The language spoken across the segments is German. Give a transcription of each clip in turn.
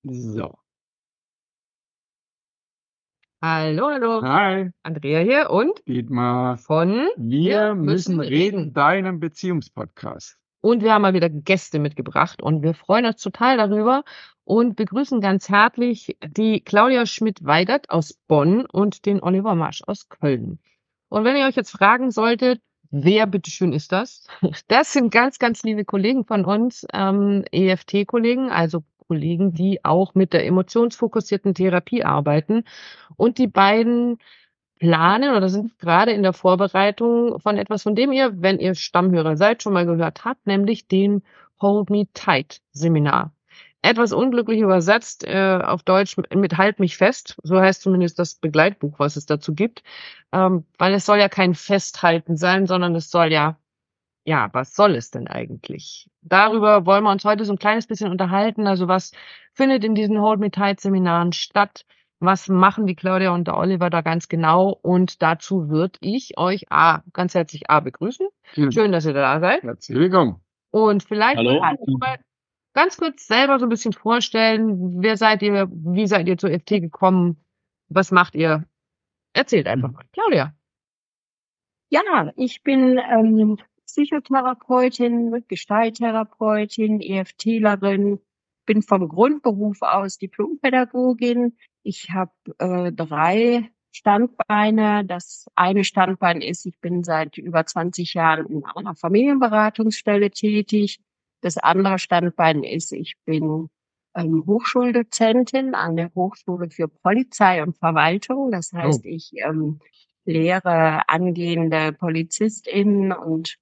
So. Hallo, hallo. Hi, Andrea hier und Dietmar. von Wir müssen reden, deinem Beziehungspodcast. Und wir haben mal wieder Gäste mitgebracht und wir freuen uns total darüber und begrüßen ganz herzlich die Claudia Schmidt-Weigert aus Bonn und den Oliver Marsch aus Köln. Und wenn ihr euch jetzt fragen solltet, wer bitteschön ist das? Das sind ganz, ganz liebe Kollegen von uns, EFT-Kollegen, also Kollegen, die auch mit der emotionsfokussierten Therapie arbeiten. Und die beiden planen oder sind gerade in der Vorbereitung von etwas, von dem ihr, wenn ihr Stammhörer seid, schon mal gehört habt, nämlich dem Hold Me Tight Seminar. Etwas unglücklich übersetzt, auf Deutsch mit Halt mich fest, so heißt zumindest das Begleitbuch, was es dazu gibt, weil es soll ja kein Festhalten sein, sondern es soll ja, was soll es denn eigentlich? Darüber wollen wir uns heute so ein kleines bisschen unterhalten. Also, was findet in diesen Hold Me Tight Seminaren statt? Was machen die Claudia und der Oliver da ganz genau? Und dazu würde ich euch ganz herzlich begrüßen. Schön, dass ihr da seid. Herzlich willkommen. Und vielleicht Hallo. wollt ihr mal ganz kurz selber so ein bisschen vorstellen. Wer seid ihr? Wie seid ihr zur FT gekommen? Was macht ihr? Erzählt einfach mal. Claudia. Ja, ich bin Psychotherapeutin, Gestalttherapeutin, EFTlerin, bin vom Grundberuf aus Diplompädagogin. Ich habe 3 Standbeine. Das eine Standbein ist, ich bin seit über 20 Jahren in einer Familienberatungsstelle tätig. Das andere Standbein ist, ich bin Hochschuldozentin an der Hochschule für Polizei und Verwaltung. Das heißt, ich lehre angehende PolizistInnen und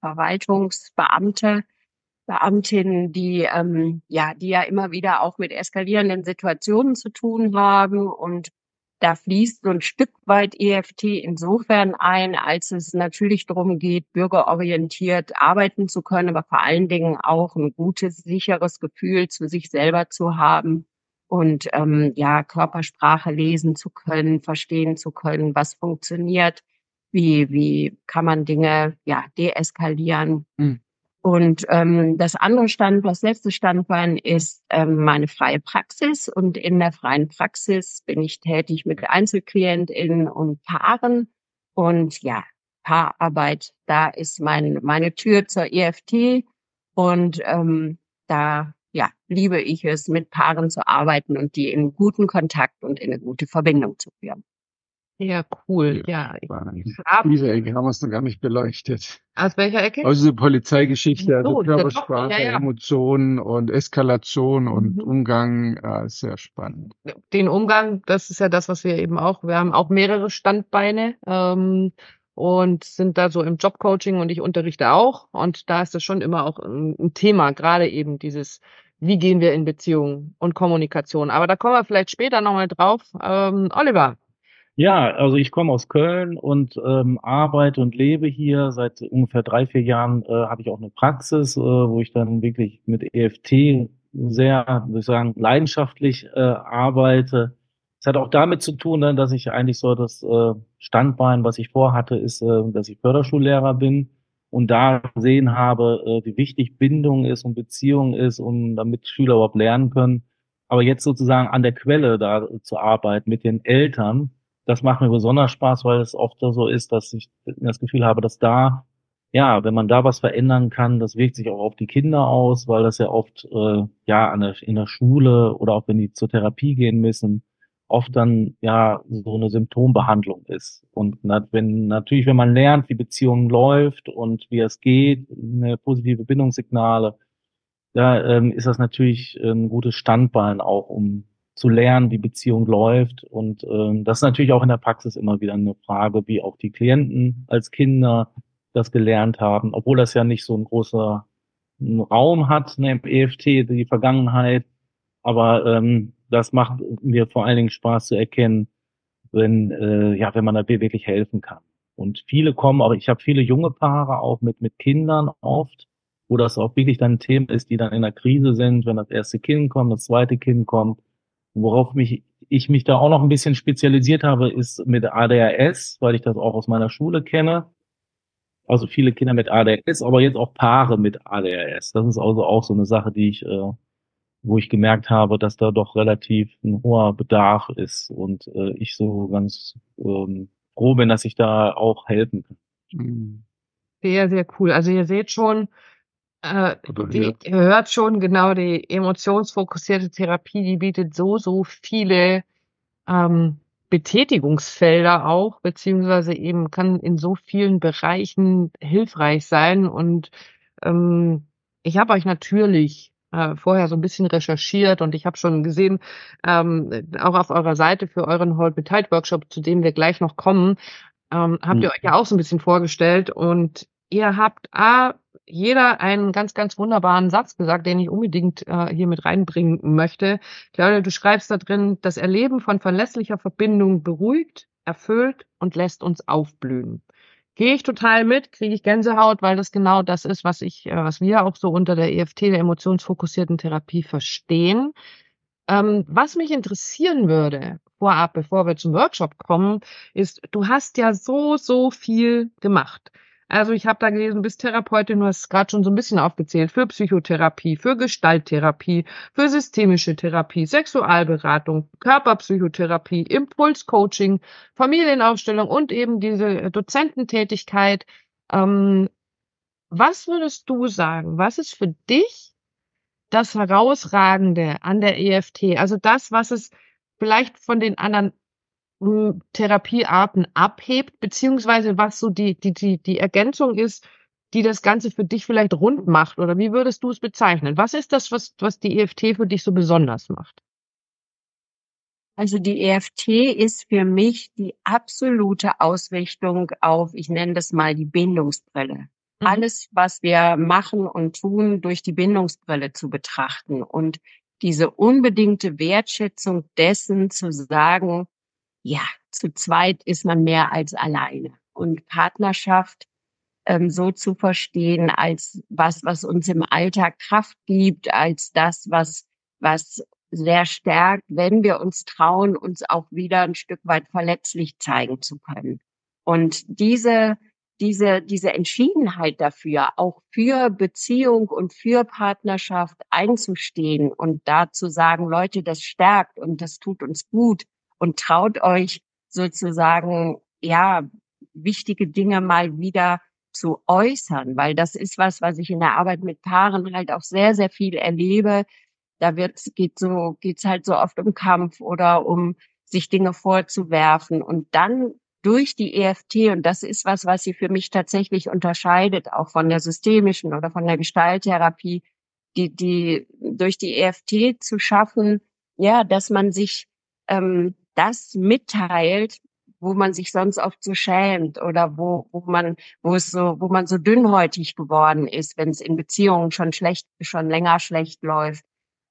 Beamtinnen, die ja immer wieder auch mit eskalierenden Situationen zu tun haben. Und da fließt so ein Stück weit EFT insofern ein, als es natürlich darum geht, bürgerorientiert arbeiten zu können, aber vor allen Dingen auch ein gutes, sicheres Gefühl zu sich selber zu haben und Körpersprache lesen zu können, verstehen zu können, was funktioniert, wie kann man Dinge deeskalieren. Und das letzte Standbein ist meine freie Praxis. Und in der freien Praxis bin ich tätig mit EinzelklientInnen und Paaren. Und ja, Paararbeit, da ist meine Tür zur EFT. Und da liebe ich es, mit Paaren zu arbeiten und die in guten Kontakt und in eine gute Verbindung zu führen. Ja, cool. Ja, Diese Ecke haben wir es noch gar nicht beleuchtet. aus welcher Ecke? Also die Polizeigeschichte, also So, Körpersprache, ja. Emotionen und Eskalation und Umgang, ist sehr spannend. Den Umgang, das ist ja das, was wir eben auch, wir haben auch mehrere Standbeine und sind da so im Jobcoaching und ich unterrichte auch. Und da ist das schon immer auch ein Thema, gerade eben dieses, wie gehen wir in Beziehungen und Kommunikation. Aber da kommen wir vielleicht später nochmal drauf. Oliver. Ja, also ich komme aus Köln und arbeite und lebe hier. Seit ungefähr 3, 4 Jahren habe ich auch eine Praxis, wo ich dann wirklich mit EFT sehr, würde ich sagen, leidenschaftlich arbeite. Es hat auch damit zu tun, ne, dass ich eigentlich so das Standbein, was ich vorhatte, ist, dass ich Förderschullehrer bin und da gesehen habe, wie wichtig Bindung ist und Beziehung ist, und damit Schüler überhaupt lernen können. Aber jetzt sozusagen an der Quelle da zu arbeiten mit den Eltern, das macht mir besonders Spaß, weil es oft so ist, dass ich das Gefühl habe, dass da, ja, wenn man da was verändern kann, das wirkt sich auch auf die Kinder aus, weil das ja oft, in der Schule oder auch wenn die zur Therapie gehen müssen, oft dann, ja, so eine Symptombehandlung ist. Und wenn man lernt, wie Beziehungen läuft und wie es geht, eine positive Bindungssignale, da ist das natürlich ein gutes Standbein auch, um zu lernen, wie Beziehung läuft. Und das ist natürlich auch in der Praxis immer wieder eine Frage, wie auch die Klienten als Kinder das gelernt haben, obwohl das ja nicht so ein großer Raum hat, ne, im EFT, die Vergangenheit. Aber das macht mir vor allen Dingen Spaß zu erkennen, wenn man da wirklich helfen kann. Und viele kommen, aber ich habe viele junge Paare auch mit Kindern oft, wo das auch wirklich dann ein Thema ist, die dann in der Krise sind, wenn das erste Kind kommt, das zweite Kind kommt. Worauf ich mich da auch noch ein bisschen spezialisiert habe, ist mit ADHS, weil ich das auch aus meiner Schule kenne. Also viele Kinder mit ADHS, aber jetzt auch Paare mit ADHS. Das ist also auch so eine Sache, die ich wo ich gemerkt habe, dass da doch relativ ein hoher Bedarf ist und ich so ganz froh bin, dass ich da auch helfen kann. Mhm. Sehr, sehr cool. Also ihr seht schon, Oder ihr hört schon genau, die emotionsfokussierte Therapie, die bietet so viele Betätigungsfelder auch, beziehungsweise eben kann in so vielen Bereichen hilfreich sein. Und ich habe euch natürlich vorher so ein bisschen recherchiert und ich habe schon gesehen, auch auf eurer Seite für euren Hold Me Tight Workshop, zu dem wir gleich noch kommen, habt ihr euch ja auch so ein bisschen vorgestellt und ihr habt jeder einen ganz, ganz wunderbaren Satz gesagt, den ich unbedingt hier mit reinbringen möchte. Claudia, du schreibst da drin, das Erleben von verlässlicher Verbindung beruhigt, erfüllt und lässt uns aufblühen. Gehe ich total mit, kriege ich Gänsehaut, weil das genau das ist, was wir auch so unter der EFT, der emotionsfokussierten Therapie, verstehen. Was mich interessieren würde, vorab, bevor wir zum Workshop kommen, ist, du hast ja so viel gemacht. Also ich habe da gelesen, bist Therapeutin, du hast es gerade schon so ein bisschen aufgezählt, für Psychotherapie, für Gestalttherapie, für systemische Therapie, Sexualberatung, Körperpsychotherapie, Impulscoaching, Familienaufstellung und eben diese Dozententätigkeit. Was würdest du sagen? Was ist für dich das Herausragende an der EFT? Also das, was es vielleicht von den anderen Therapiearten abhebt, beziehungsweise was so die Ergänzung ist, die das Ganze für dich vielleicht rund macht, oder wie würdest du es bezeichnen? Was ist das, was die EFT für dich so besonders macht? Also die EFT ist für mich die absolute Ausrichtung auf, ich nenne das mal die Bindungsbrille. Alles, was wir machen und tun, durch die Bindungsbrille zu betrachten und diese unbedingte Wertschätzung dessen zu sagen, ja, zu zweit ist man mehr als alleine. Und Partnerschaft so zu verstehen als was uns im Alltag Kraft gibt, als das, was sehr stärkt, wenn wir uns trauen, uns auch wieder ein Stück weit verletzlich zeigen zu können. Und diese Entschiedenheit dafür, auch für Beziehung und für Partnerschaft einzustehen und da zu sagen, Leute, das stärkt und das tut uns gut und traut euch sozusagen, ja, wichtige Dinge mal wieder zu äußern, weil das ist was ich in der Arbeit mit Paaren halt auch sehr, sehr viel erlebe. Da geht's halt so oft um Kampf oder um sich Dinge vorzuwerfen und dann durch die EFT, und das ist was sie für mich tatsächlich unterscheidet, auch von der systemischen oder von der Gestalttherapie, die durch die EFT zu schaffen, ja, dass man sich das mitteilt, wo man sich sonst oft so schämt oder wo man so dünnhäutig geworden ist, wenn es in Beziehungen schon länger schlecht läuft.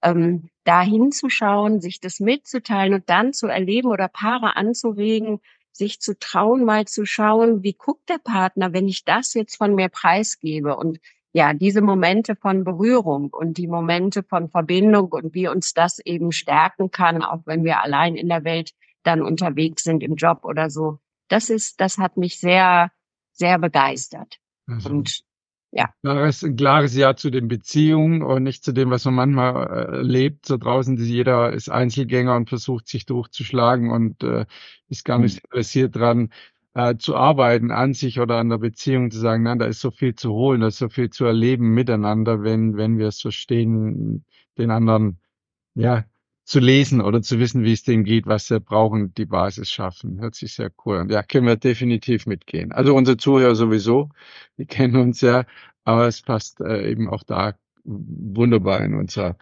Da hinzuschauen, sich das mitzuteilen und dann zu erleben oder Paare anzuregen, sich zu trauen, mal zu schauen, wie guckt der Partner, wenn ich das jetzt von mir preisgebe? Und ja, diese Momente von Berührung und die Momente von Verbindung und wie uns das eben stärken kann, auch wenn wir allein in der Welt dann unterwegs sind im Job oder so. Das hat mich sehr, sehr begeistert. Also, Und ja. ein klares Ja zu den Beziehungen und nicht zu dem, was man manchmal erlebt. So draußen, jeder ist Einzelgänger und versucht, sich durchzuschlagen und ist gar nicht interessiert dran, zu arbeiten an sich oder an der Beziehung, zu sagen, nein, da ist so viel zu holen, da ist so viel zu erleben miteinander, wenn wir es verstehen, den anderen, ja, zu lesen oder zu wissen, wie es dem geht, was sie brauchen, die Basis schaffen. Hört sich sehr cool an. Ja, können wir definitiv mitgehen. Also unsere Zuhörer sowieso, die kennen uns ja, aber es passt eben auch da wunderbar in unser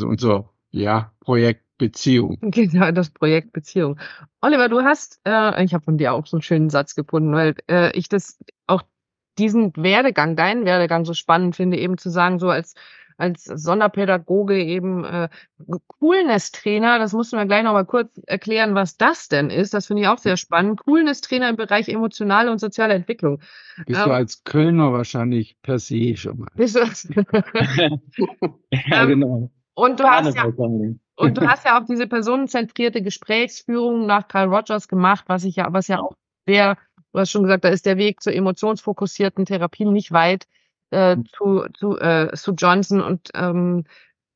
Projekt Beziehung. Genau, das Projekt Beziehung. Oliver, ich habe von dir auch so einen schönen Satz gefunden, weil ich deinen Werdegang so spannend finde, eben zu sagen, so als Sonderpädagoge eben Coolness-Trainer, das musst du mir gleich noch mal kurz erklären, was das denn ist. Das finde ich auch sehr spannend. Coolness-Trainer im Bereich emotionale und soziale Entwicklung. Bist du als Kölner wahrscheinlich per se schon mal. Bist du das? Ja, genau. Und du hast ja auch diese personenzentrierte Gesprächsführung nach Carl Rogers gemacht, was ja auch du hast schon gesagt, da ist der Weg zur emotionsfokussierten Therapie nicht weit zu Johnson und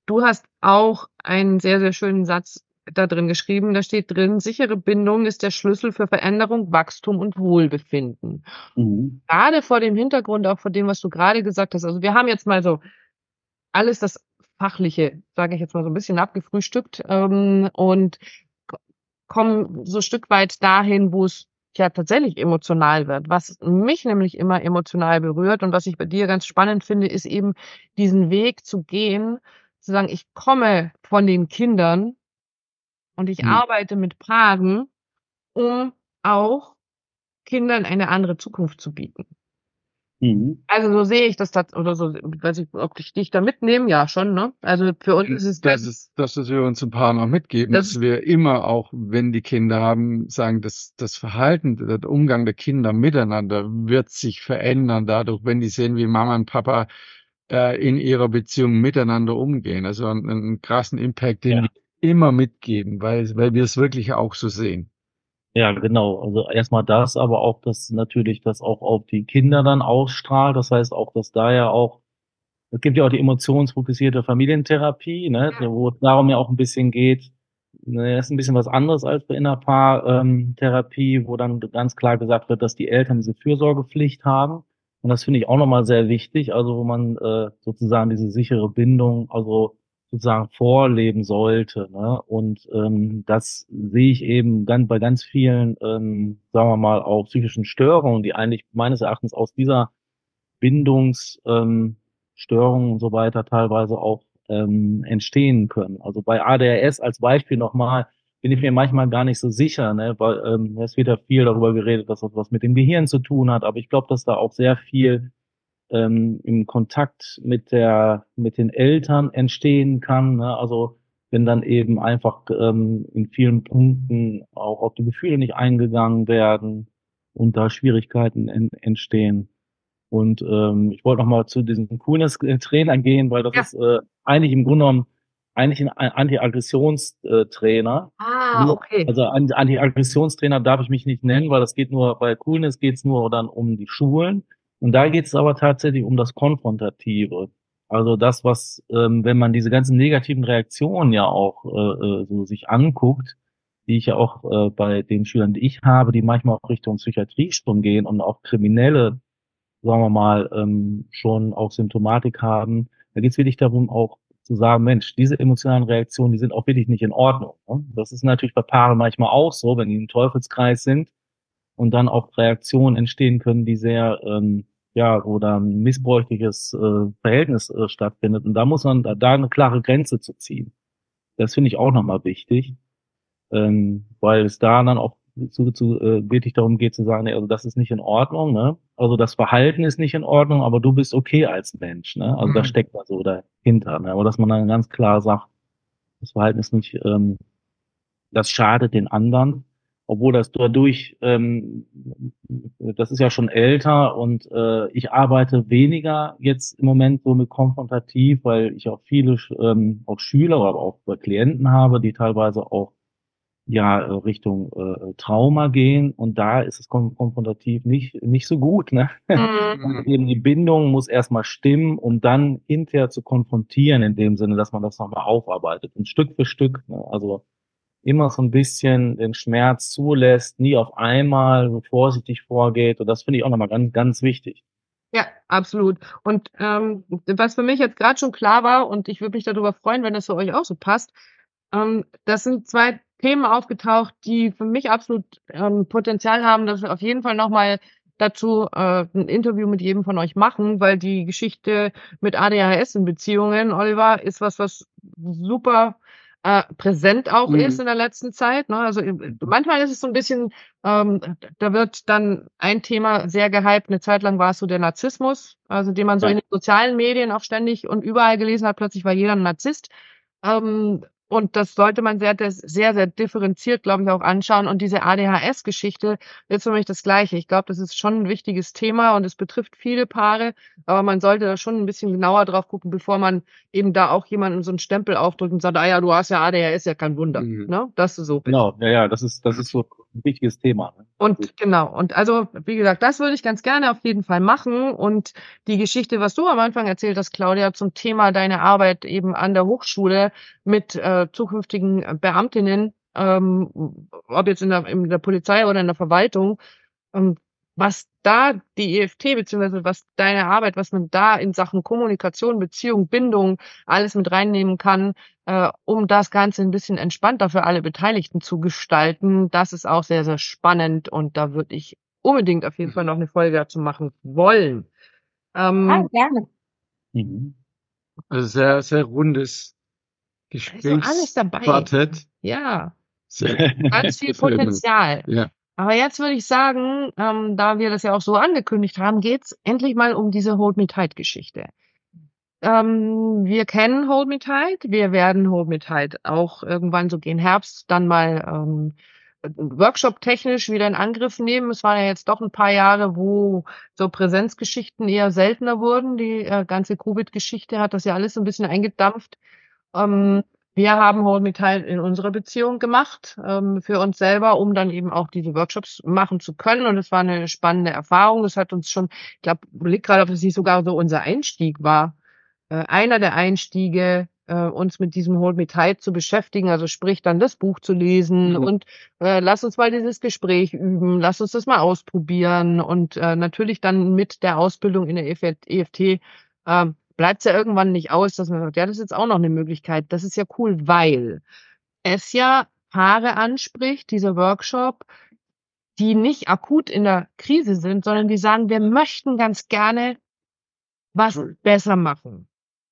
du hast auch einen sehr, sehr schönen Satz da drin geschrieben. Da steht drin, sichere Bindung ist der Schlüssel für Veränderung, Wachstum und Wohlbefinden. Mhm. Gerade vor dem Hintergrund, auch von dem, was du gerade gesagt hast. Also wir haben jetzt mal so alles das Fachliche, sage ich jetzt mal so ein bisschen abgefrühstückt, und kommen so ein Stück weit dahin, wo es ja tatsächlich emotional wird. Was mich nämlich immer emotional berührt und was ich bei dir ganz spannend finde, ist eben diesen Weg zu gehen, zu sagen, ich komme von den Kindern und ich Mhm. arbeite mit Paaren, um auch Kindern eine andere Zukunft zu bieten. Mhm. Also so sehe ich das oder so, weiß ich, ob ich dich da mitnehme, ja schon, ne? Also für uns ist es Das ist wir uns ein paar noch mitgeben, das dass wir immer auch, wenn die Kinder haben, sagen, dass das Verhalten, der Umgang der Kinder miteinander wird sich verändern dadurch, wenn die sehen, wie Mama und Papa in ihrer Beziehung miteinander umgehen. Also einen krassen Impact, den Ja. wir immer mitgeben, weil wir es wirklich auch so sehen. Ja, genau. Also erstmal das, aber auch, dass natürlich das auch auf die Kinder dann ausstrahlt. Das heißt auch, dass da ja auch, es gibt ja auch die emotionsfokussierte Familientherapie, ne, wo es darum ja auch ein bisschen geht. Ne, das ist ein bisschen was anderes als bei Innerpaar-Therapie, wo dann ganz klar gesagt wird, dass die Eltern diese Fürsorgepflicht haben. Und das finde ich auch nochmal sehr wichtig, also wo man sozusagen diese sichere Bindung, also sozusagen vorleben sollte. Ne? Und das sehe ich eben bei ganz vielen, sagen wir mal, auch psychischen Störungen, die eigentlich meines Erachtens aus dieser Bindungsstörungen und so weiter teilweise auch entstehen können. Also bei ADHS als Beispiel nochmal bin ich mir manchmal gar nicht so sicher, ne? Weil es wird ja viel darüber geredet, dass das was mit dem Gehirn zu tun hat, aber ich glaube, dass da auch sehr viel im Kontakt mit den Eltern entstehen kann. Ne? Also wenn dann eben einfach in vielen Punkten auch auf die Gefühle nicht eingegangen werden und da Schwierigkeiten entstehen. Und ich wollte noch mal zu diesen Coolness-Trainern gehen, weil das ja. ist eigentlich im Grunde genommen eigentlich ein Anti-Aggressionstrainer. Okay. Also Anti-Aggressionstrainer darf ich mich nicht nennen, weil das geht nur, bei Coolness geht es nur dann um die Schulen. Und da geht es aber tatsächlich um das Konfrontative. Also das, was, wenn man diese ganzen negativen Reaktionen ja auch so sich anguckt, die ich ja auch bei den Schülern, die ich habe, die manchmal auch Richtung Psychiatrie schon gehen und auch Kriminelle, sagen wir mal, schon auch Symptomatik haben. Da geht es wirklich darum, auch zu sagen, Mensch, diese emotionalen Reaktionen, die sind auch wirklich nicht in Ordnung. Ne? Das ist natürlich bei Paaren manchmal auch so, wenn die im Teufelskreis sind und dann auch Reaktionen entstehen können, die sehr, ja, wo dann ein missbräuchliches Verhältnis stattfindet. Und da muss man da eine klare Grenze zu ziehen. Das finde ich auch nochmal wichtig, weil es da dann auch wirklich darum geht zu sagen, nee, also das ist nicht in Ordnung, ne? Also das Verhalten ist nicht in Ordnung, aber du bist okay als Mensch, ne? Also da steckt da so dahinter, ne? Aber dass man dann ganz klar sagt, das Verhalten ist nicht, das schadet den anderen, obwohl das dadurch, das ist ja schon älter und ich arbeite weniger jetzt im Moment so mit konfrontativ, weil ich auch viele auch Schüler, aber auch Klienten habe, die teilweise auch ja Richtung Trauma gehen und da ist es konfrontativ nicht so gut, ne? Und eben die Bindung muss erstmal stimmen, um dann hinterher zu konfrontieren, in dem Sinne, dass man das nochmal aufarbeitet und Stück für Stück, ne? Also immer so ein bisschen den Schmerz zulässt, nie auf einmal so vorsichtig vorgeht und das finde ich auch nochmal ganz, ganz wichtig. Ja, absolut. Und was für mich jetzt gerade schon klar war, und ich würde mich darüber freuen, wenn das für euch auch so passt, das sind zwei Themen aufgetaucht, die für mich absolut Potenzial haben, dass wir auf jeden Fall nochmal dazu ein Interview mit jedem von euch machen, weil die Geschichte mit ADHS in Beziehungen, Oliver, ist was super präsent auch ist in der letzten Zeit. Ne? Also manchmal ist es so ein bisschen, da wird dann ein Thema sehr gehypt. Eine Zeit lang war es so der Narzissmus, also den man so Ja. in den sozialen Medien auch ständig und überall gelesen hat. Plötzlich war jeder ein Narzisst. Und das sollte man sehr, sehr, sehr differenziert, glaube ich, auch anschauen. Und diese ADHS-Geschichte ist für mich das Gleiche. Ich glaube, das ist schon ein wichtiges Thema und es betrifft viele Paare, aber man sollte da schon ein bisschen genauer drauf gucken, bevor man eben da auch jemandem so einen Stempel aufdrückt und sagt, ah ja, du hast ja ADHS, ja kein Wunder, ne, dass du so bist. Genau, ja, das ist so ein wichtiges Thema. Ne? Und genau, und also, wie gesagt, das würde ich ganz gerne auf jeden Fall machen. Und die Geschichte, was du am Anfang erzählt hast, Claudia, zum Thema deine Arbeit eben an der Hochschule mit zukünftigen Beamtinnen, ob jetzt in der Polizei oder in der Verwaltung, was da die EFT, beziehungsweise was deine Arbeit, was man da in Sachen Kommunikation, Beziehung, Bindung alles mit reinnehmen kann, um das Ganze ein bisschen entspannter für alle Beteiligten zu gestalten. Das ist auch sehr, sehr spannend und da würde ich unbedingt auf jeden Fall noch eine Folge dazu machen wollen. Gerne. Mhm. Also sehr, sehr rundes Also alles dabei. Gesprächsquartett. Ja, Sehr ganz viel gefällt mir. Potenzial. Ja. Aber jetzt würde ich sagen, da wir das ja auch so angekündigt haben, geht's endlich mal um diese Hold Me Tight Geschichte. Wir kennen Hold Me Tight. Wir werden Hold Me Tight auch irgendwann so gegen Herbst dann mal Workshop-technisch wieder in Angriff nehmen. Es waren ja jetzt doch ein paar Jahre, wo so Präsenzgeschichten eher seltener wurden. Die ganze Covid-Geschichte hat das ja alles so ein bisschen eingedampft. Wir haben Hold Me Tight in unserer Beziehung gemacht, für uns selber, um dann eben auch diese Workshops machen zu können. Und es war eine spannende Erfahrung. Das hat uns schon, ich glaube, liegt gerade, ob es nicht sogar so unser Einstieg war, einer der Einstiege, uns mit diesem Hold Me Tight zu beschäftigen, also sprich dann das Buch zu lesen und lass uns mal dieses Gespräch üben, lass uns das mal ausprobieren und natürlich dann mit der Ausbildung in der EFT bleibt es ja irgendwann nicht aus, dass man sagt, ja, das ist jetzt auch noch eine Möglichkeit. Das ist ja cool, weil es ja Paare anspricht, dieser Workshop, die nicht akut in der Krise sind, sondern die sagen, wir möchten ganz gerne was besser machen.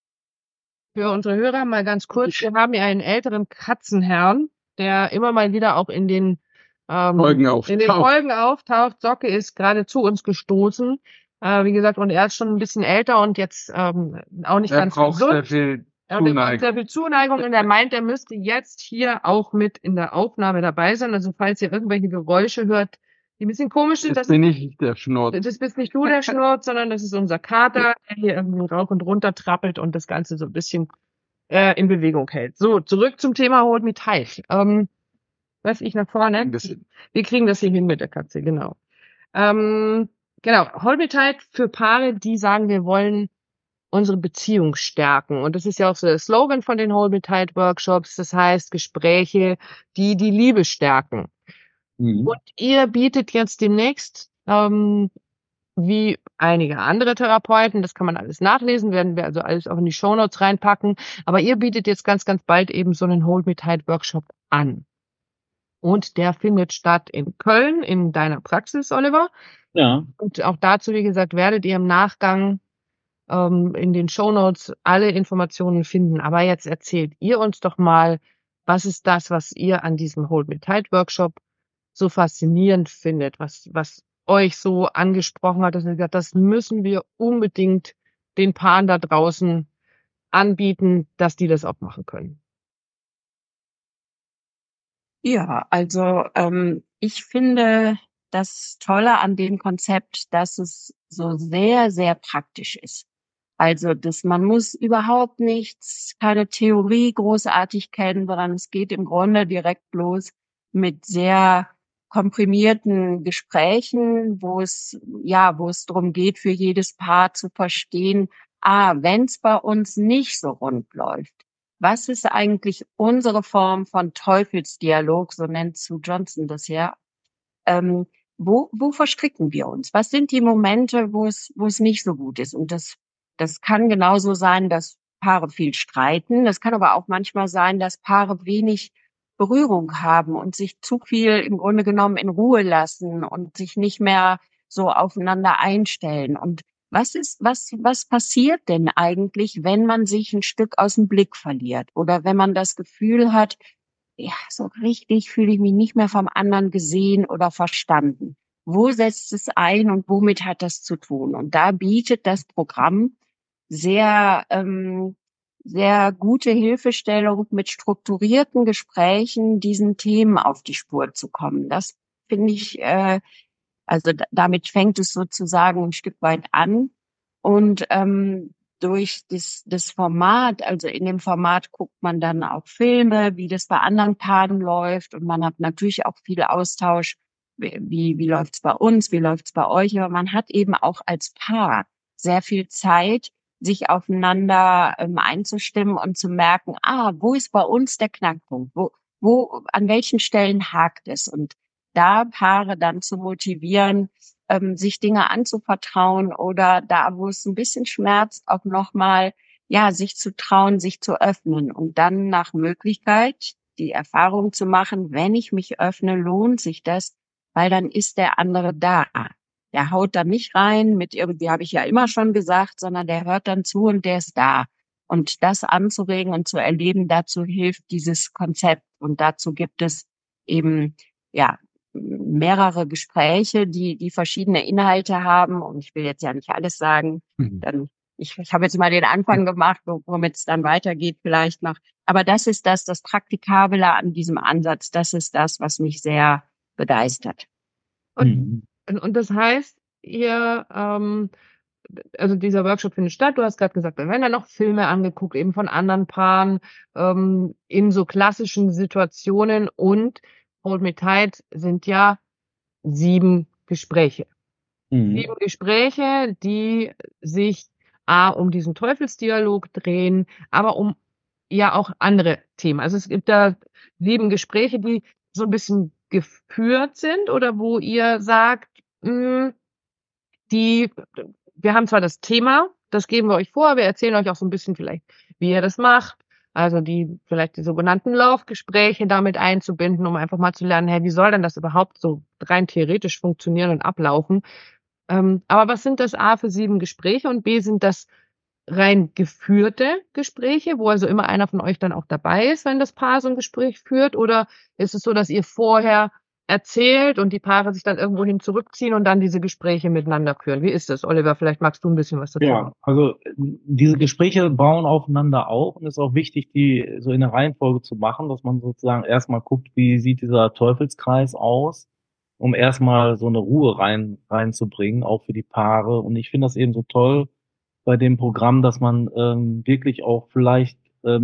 Für unsere Hörer mal ganz kurz, wir haben ja einen älteren Katzenherrn, der immer mal wieder auch in den Folgen auftaucht. Socke ist gerade zu uns gestoßen. Wie gesagt, und er ist schon ein bisschen älter und jetzt auch nicht ganz braucht sehr gesund. viel Er braucht Zuneigung. sehr viel Zuneigung und er meint, er müsste jetzt hier auch mit in der Aufnahme dabei sein. Also falls ihr irgendwelche Geräusche hört, die ein bisschen komisch sind, Das bin ich der Schnurz. das bist nicht du der Schnurz, sondern das ist unser Kater, der hier irgendwie rauf und runter trappelt und das Ganze so ein bisschen in Bewegung hält. So, zurück zum Thema Hold Me Tight. Was ich nach vorne? Wir kriegen das hier hin mit der Katze, genau. Genau, Hold Me Tight für Paare, die sagen, wir wollen unsere Beziehung stärken. Und das ist ja auch so der Slogan von den Hold Me Tight Workshops. Das heißt, Gespräche, die die Liebe stärken. Und ihr bietet jetzt demnächst, wie einige andere Therapeuten, das kann man alles nachlesen, werden wir also alles auch in die Shownotes reinpacken. Aber ihr bietet jetzt ganz, ganz bald eben so einen Hold Me Tight Workshop an. Und der findet statt in Köln, in deiner Praxis, Oliver. Ja. Und auch dazu, wie gesagt, werdet ihr im Nachgang in den Shownotes alle Informationen finden. Aber jetzt erzählt ihr uns doch mal, was ist das, was ihr an diesem Hold Me Tight Workshop so faszinierend findet, was euch so angesprochen hat, dass ihr gesagt, das müssen wir unbedingt den Paaren da draußen anbieten, dass die das auch machen können. Ja, also ich finde das Tolle an dem Konzept, dass es so sehr, sehr praktisch ist. Also, man muss überhaupt nichts, keine Theorie großartig kennen, sondern es geht im Grunde direkt los mit sehr komprimierten Gesprächen, wo es darum geht, für jedes Paar zu verstehen, wenn es bei uns nicht so rund läuft, was ist eigentlich unsere Form von Teufelsdialog, so nennt Sue Johnson das ja. Wo verstricken wir uns? Was sind die Momente, wo es nicht so gut ist? Und das kann genauso sein, dass Paare viel streiten. Das kann aber auch manchmal sein, dass Paare wenig Berührung haben und sich zu viel im Grunde genommen in Ruhe lassen und sich nicht mehr so aufeinander einstellen. Und was passiert denn eigentlich, wenn man sich ein Stück aus dem Blick verliert oder wenn man das Gefühl hat, ja, so richtig fühle ich mich nicht mehr vom anderen gesehen oder verstanden? Wo setzt es ein und womit hat das zu tun? Und da bietet das Programm sehr, sehr gute Hilfestellung mit strukturierten Gesprächen, diesen Themen auf die Spur zu kommen. Das finde ich, also damit fängt es sozusagen ein Stück weit an. Und durch das Format, also in dem Format guckt man dann auch Filme, wie das bei anderen Paaren läuft, und man hat natürlich auch viel Austausch, wie läuft's bei uns, wie läuft's bei euch, aber man hat eben auch als Paar sehr viel Zeit, sich aufeinander einzustimmen und zu merken, wo ist bei uns der Knackpunkt, an welchen Stellen hakt es, und da Paare dann zu motivieren, sich Dinge anzuvertrauen, oder da, wo es ein bisschen schmerzt, auch nochmal, ja, sich zu trauen, sich zu öffnen und dann nach Möglichkeit die Erfahrung zu machen, wenn ich mich öffne, lohnt sich das, weil dann ist der andere da. Der haut da nicht rein mit irgendwie, habe ich ja immer schon gesagt, sondern der hört dann zu und der ist da. Und das anzuregen und zu erleben, dazu hilft dieses Konzept. Und dazu gibt es eben, ja, mehrere Gespräche, die verschiedene Inhalte haben. Und ich will jetzt ja nicht alles sagen. Dann, ich habe jetzt mal den Anfang gemacht, womit es dann weitergeht vielleicht noch. Aber das ist das Praktikable an diesem Ansatz. Das ist das, was mich sehr begeistert. Und das heißt, also dieser Workshop findet statt. Du hast gerade gesagt, wir werden dann noch Filme angeguckt, eben von anderen Paaren, in so klassischen Situationen, und Hold Me Tight sind ja 7 Gespräche. 7 Gespräche, die sich um diesen Teufelsdialog drehen, aber um ja auch andere Themen. Also es gibt da 7 Gespräche, die so ein bisschen geführt sind, oder wo ihr sagt, wir haben zwar das Thema, das geben wir euch vor, wir erzählen euch auch so ein bisschen vielleicht, wie ihr das macht. Also vielleicht die sogenannten Laufgespräche damit einzubinden, um einfach mal zu lernen, hey, wie soll denn das überhaupt so rein theoretisch funktionieren und ablaufen? Aber was sind das A für 7 Gespräche, und B, sind das rein geführte Gespräche, wo also immer einer von euch dann auch dabei ist, wenn das Paar so ein Gespräch führt? Oder ist es so, dass ihr vorher erzählt und die Paare sich dann irgendwohin zurückziehen und dann diese Gespräche miteinander führen? Wie ist das, Oliver? Vielleicht magst du ein bisschen was dazu sagen. Ja, also diese Gespräche bauen aufeinander auf, und es ist auch wichtig, die so in der Reihenfolge zu machen, dass man sozusagen erstmal guckt, wie sieht dieser Teufelskreis aus, um erstmal so eine Ruhe reinzubringen, auch für die Paare. Und ich finde das eben so toll bei dem Programm, dass man wirklich auch vielleicht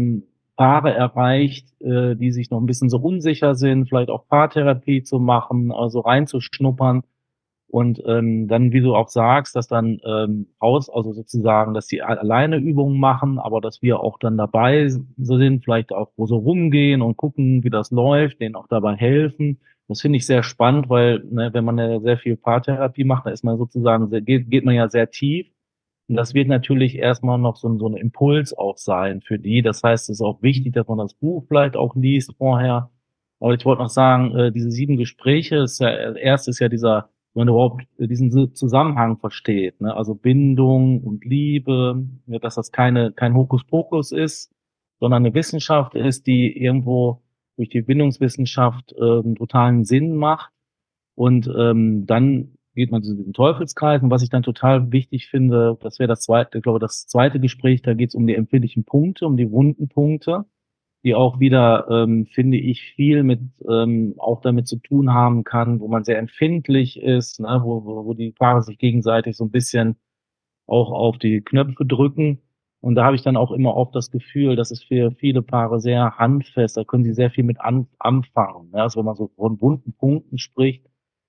Paare erreicht, die sich noch ein bisschen so unsicher sind, vielleicht auch Paartherapie zu machen, also reinzuschnuppern. Und dann, wie du auch sagst, dass dann also sozusagen, dass die alleine Übungen machen, aber dass wir auch dann dabei so sind, vielleicht auch wo so rumgehen und gucken, wie das läuft, denen auch dabei helfen. Das finde ich sehr spannend, weil, ne, wenn man ja sehr viel Paartherapie macht, da ist man sozusagen, geht man ja sehr tief. Und das wird natürlich erstmal noch so ein Impuls auch sein für die. Das heißt, es ist auch wichtig, dass man das Buch vielleicht auch liest vorher. Aber ich wollte noch sagen, diese 7 Gespräche, erst ist ja dieser, wenn man überhaupt diesen Zusammenhang versteht, ne? Also Bindung und Liebe, ja, dass das kein Hokuspokus ist, sondern eine Wissenschaft ist, die irgendwo durch die Bindungswissenschaft einen totalen Sinn macht. Und dann geht man zu diesem Teufelskreis. Und was ich dann total wichtig finde, das wäre ich glaube, das zweite Gespräch, da geht es um die empfindlichen Punkte, um die wunden Punkte, die auch wieder, finde ich, viel mit auch damit zu tun haben kann, wo man sehr empfindlich ist, ne, wo die Paare sich gegenseitig so ein bisschen auch auf die Knöpfe drücken. Und da habe ich dann auch immer oft das Gefühl, das ist für viele Paare sehr handfest, da können sie sehr viel mit anfangen. Ja, also wenn man so von wunden Punkten spricht,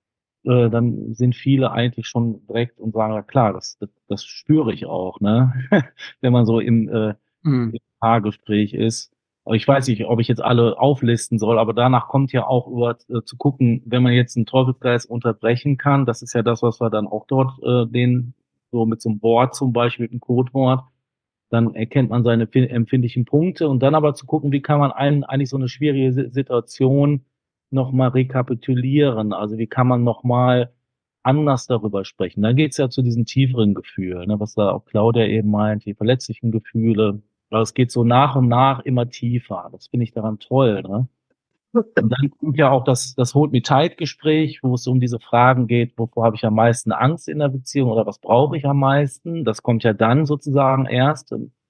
dann sind viele eigentlich schon direkt und sagen, ja klar, das spüre ich auch, ne? Wenn man so im Paargespräch ist. Aber ich weiß nicht, ob ich jetzt alle auflisten soll, aber danach kommt ja auch zu gucken, wenn man jetzt einen Teufelskreis unterbrechen kann, das ist ja das, was wir dann auch dort so mit so einem Wort zum Beispiel, mit einem Codewort, dann erkennt man seine empfindlichen Punkte, und dann aber zu gucken, wie kann man eigentlich so eine schwierige Situation nochmal rekapitulieren, also wie kann man nochmal anders darüber sprechen. Dann geht's ja zu diesen tieferen Gefühlen, ne, was da auch Claudia eben meint, die verletzlichen Gefühle. Aber es geht so nach und nach immer tiefer. Das finde ich daran toll. Ne? Und dann kommt ja auch das Hold Me Tight Gespräch, wo es um diese Fragen geht, wovor habe ich am meisten Angst in der Beziehung oder was brauche ich am meisten? Das kommt ja dann sozusagen erst.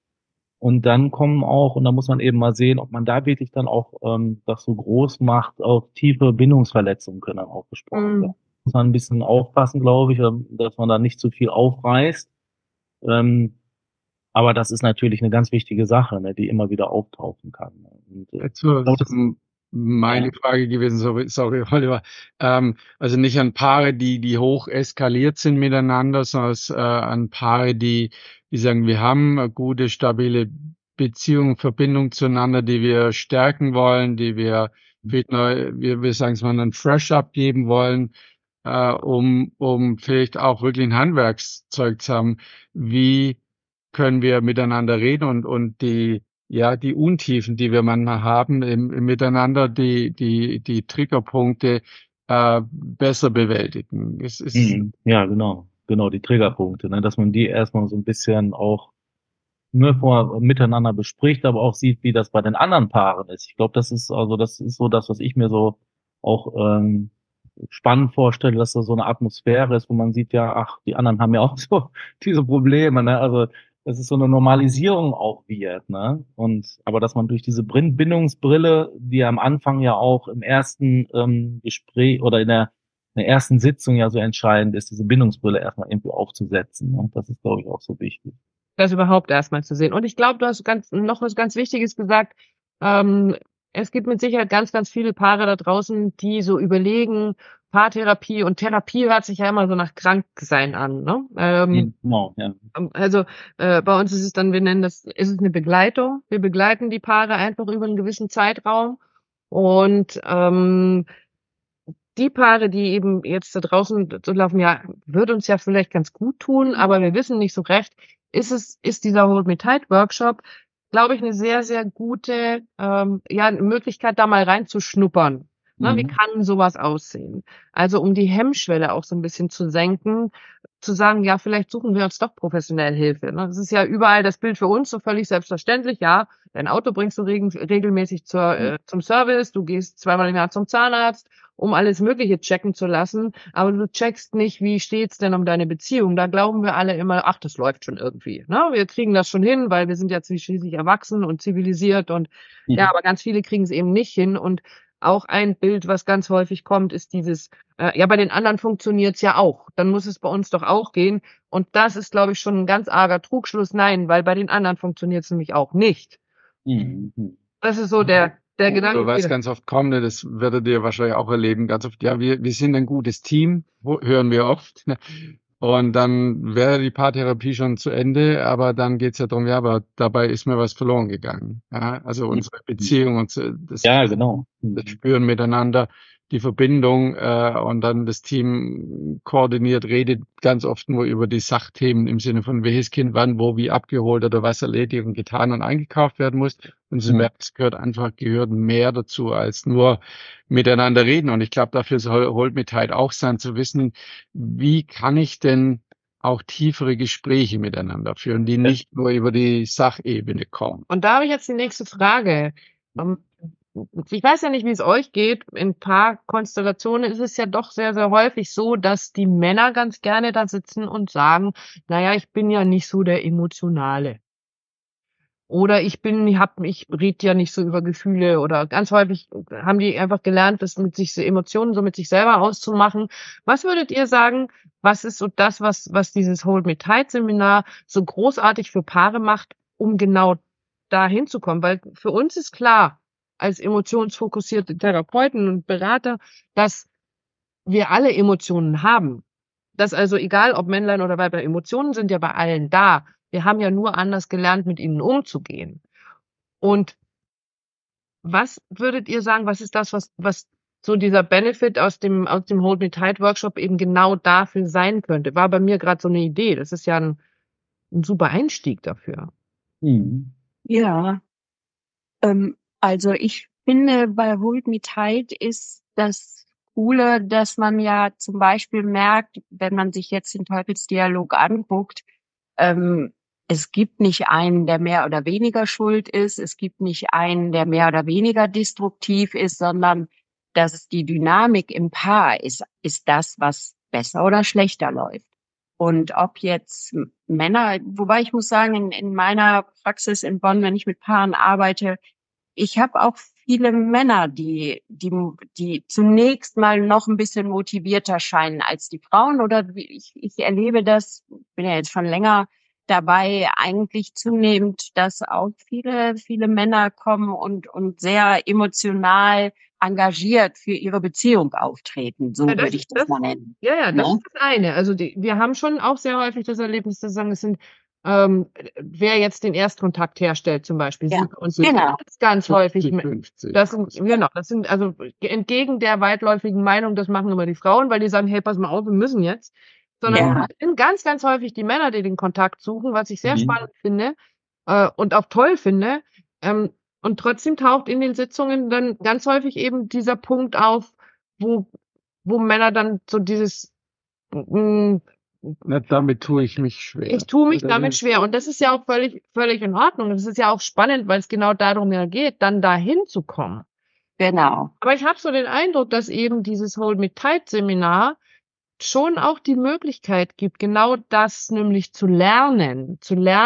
Und dann kommen auch, und da muss man eben mal sehen, ob man da wirklich dann auch das so groß macht, auch tiefe Bindungsverletzungen können dann auch besprochen werden. Muss man ein bisschen aufpassen, glaube ich, dass man da nicht zu viel aufreißt. Aber das ist natürlich eine ganz wichtige Sache, ne, die immer wieder auftauchen kann. Und, Jetzt ich glaube, das, meine ja. Frage gewesen, sorry, Oliver. Also nicht an Paare, die hoch eskaliert sind miteinander, sondern an Paare, die sagen, wir haben eine gute, stabile Beziehung, Verbindung zueinander, die wir stärken wollen, die wir vielleicht neu, wir sagen es mal, einen Fresh-Up geben wollen, um vielleicht auch wirklich ein Handwerkszeug zu haben. Wie können wir miteinander reden und die Untiefen, die wir manchmal haben im Miteinander, die Triggerpunkte besser bewältigen. Es ist Ja, genau, die Triggerpunkte, ne, dass man die erstmal so ein bisschen auch miteinander bespricht, aber auch sieht, wie das bei den anderen Paaren ist. Ich glaube, das ist so das, was ich mir so auch spannend vorstelle, dass da so eine Atmosphäre ist, wo man sieht, ja, ach, die anderen haben ja auch so diese Probleme, ne? Also dass es so eine Normalisierung auch wird, ne? Und aber dass man durch diese Bindungsbrille, die am Anfang ja auch im ersten Gespräch oder in der ersten Sitzung ja so entscheidend ist, diese Bindungsbrille erstmal irgendwie aufzusetzen. Ne? Das ist, glaube ich, auch so wichtig. Das überhaupt erstmal zu sehen. Und ich glaube, du hast noch was ganz Wichtiges gesagt. Es gibt mit Sicherheit ganz, ganz viele Paare da draußen, die so überlegen, Paartherapie und Therapie hört sich ja immer so nach Kranksein an, ne? Genau, ja. Also bei uns ist es dann, ist es eine Begleitung. Wir begleiten die Paare einfach über einen gewissen Zeitraum. Und die Paare, die eben jetzt da draußen so laufen, ja, würde uns ja vielleicht ganz gut tun, aber wir wissen nicht so recht, ist dieser Hold Me Tight Workshop, glaube ich, eine sehr, sehr gute eine Möglichkeit, da mal reinzuschnuppern. Ne, wie kann sowas aussehen? Also um die Hemmschwelle auch so ein bisschen zu senken, zu sagen, ja, vielleicht suchen wir uns doch professionell Hilfe. Ne? Das ist ja überall das Bild für uns so völlig selbstverständlich. Ja, dein Auto bringst du regelmäßig zum Service, du gehst zweimal im Jahr zum Zahnarzt, um alles Mögliche checken zu lassen, aber du checkst nicht, wie steht's denn um deine Beziehung. Da glauben wir alle immer, ach, das läuft schon irgendwie. Ne? Wir kriegen das schon hin, weil wir sind ja schließlich erwachsen und zivilisiert und ja, aber ganz viele kriegen es eben nicht hin. Und auch ein Bild, was ganz häufig kommt, ist dieses, ja, bei den anderen funktioniert's ja auch. Dann muss es bei uns doch auch gehen. Und das ist, glaube ich, schon ein ganz arger Trugschluss. Nein, weil bei den anderen funktioniert's nämlich auch nicht. Das ist so der Gedanke. was ganz oft kommt, ne, das werdet ihr wahrscheinlich auch erleben, ganz oft, ja, wir sind ein gutes Team, hören wir oft. Ne? Und dann wäre die Paartherapie schon zu Ende, aber dann geht's ja darum, ja, aber dabei ist mir was verloren gegangen. Ja? Also unsere Beziehung und Ja, genau. das Spüren miteinander, die Verbindung und dann das Team koordiniert, redet ganz oft nur über die Sachthemen im Sinne von welches Kind wann, wo, wie abgeholt oder was erledigt und getan und eingekauft werden muss. Und es gehört mehr dazu als nur miteinander reden. Und ich glaube, dafür soll Hold Me Tight auch sein, zu wissen, wie kann ich denn auch tiefere Gespräche miteinander führen, die nicht nur über die Sachebene kommen. Und da habe ich jetzt die nächste Frage. Ich weiß ja nicht, wie es euch geht. In Paarkonstellationen ist es ja doch sehr, sehr häufig so, dass die Männer ganz gerne da sitzen und sagen, naja, ich bin ja nicht so der Emotionale. Oder ich rede ja nicht so über Gefühle oder ganz häufig haben die einfach gelernt, das mit sich so Emotionen so mit sich selber auszumachen. Was würdet ihr sagen, was ist so das, was dieses Hold Me Tight Seminar so großartig für Paare macht, um genau da hinzukommen? Weil für uns ist klar, als emotionsfokussierte Therapeuten und Berater, dass wir alle Emotionen haben. Dass also egal ob Männlein oder Weiblein, Emotionen sind ja bei allen da. Wir haben ja nur anders gelernt, mit ihnen umzugehen. Und was würdet ihr sagen, was ist das, was so dieser Benefit aus dem Hold Me Tight Workshop eben genau dafür sein könnte? War bei mir gerade so eine Idee. Das ist ja ein super Einstieg dafür. Ja, also ich finde, bei Hold Me Tight ist das Coole, dass man ja zum Beispiel merkt, wenn man sich jetzt den Teufelsdialog anguckt, es gibt nicht einen, der mehr oder weniger schuld ist. Es gibt nicht einen, der mehr oder weniger destruktiv ist, sondern dass die Dynamik im Paar ist das, was besser oder schlechter läuft. Und ob jetzt Männer, wobei ich muss sagen, in meiner Praxis in Bonn, wenn ich mit Paaren arbeite, ich habe auch viele Männer, die zunächst mal noch ein bisschen motivierter scheinen als die Frauen. Oder ich erlebe das, bin ja jetzt schon länger dabei eigentlich zunehmend, dass auch viele Männer kommen und sehr emotional engagiert für ihre Beziehung auftreten. So Ja, würde ich das mal nennen. ja, das Ne? ist das eine. Also wir haben schon auch sehr häufig das Erlebnis, dass sagen, es sind, wer jetzt den Erstkontakt herstellt zum Beispiel, Ja, sind bei uns genau. ganz häufig, 50-50. das sind also entgegen der weitläufigen Meinung, das machen immer die Frauen, weil die sagen, hey, pass mal auf, wir müssen jetzt, sondern Ja, es sind ganz häufig die Männer, die den Kontakt suchen, was ich sehr Mhm. spannend finde, und auch toll finde. Ähm, und trotzdem taucht in den Sitzungen dann ganz häufig eben dieser Punkt auf, wo Männer dann so dieses, hm, Na, damit tue ich mich schwer. ich tue mich Oder damit wie? schwer. Und das ist ja auch völlig in Ordnung. Das ist ja auch spannend, weil es genau darum ja geht, dann dahin zu kommen. genau. Aber ich habe so den Eindruck, dass eben dieses Hold Me Tight Seminar schon auch die Möglichkeit gibt, genau das nämlich zu lernen,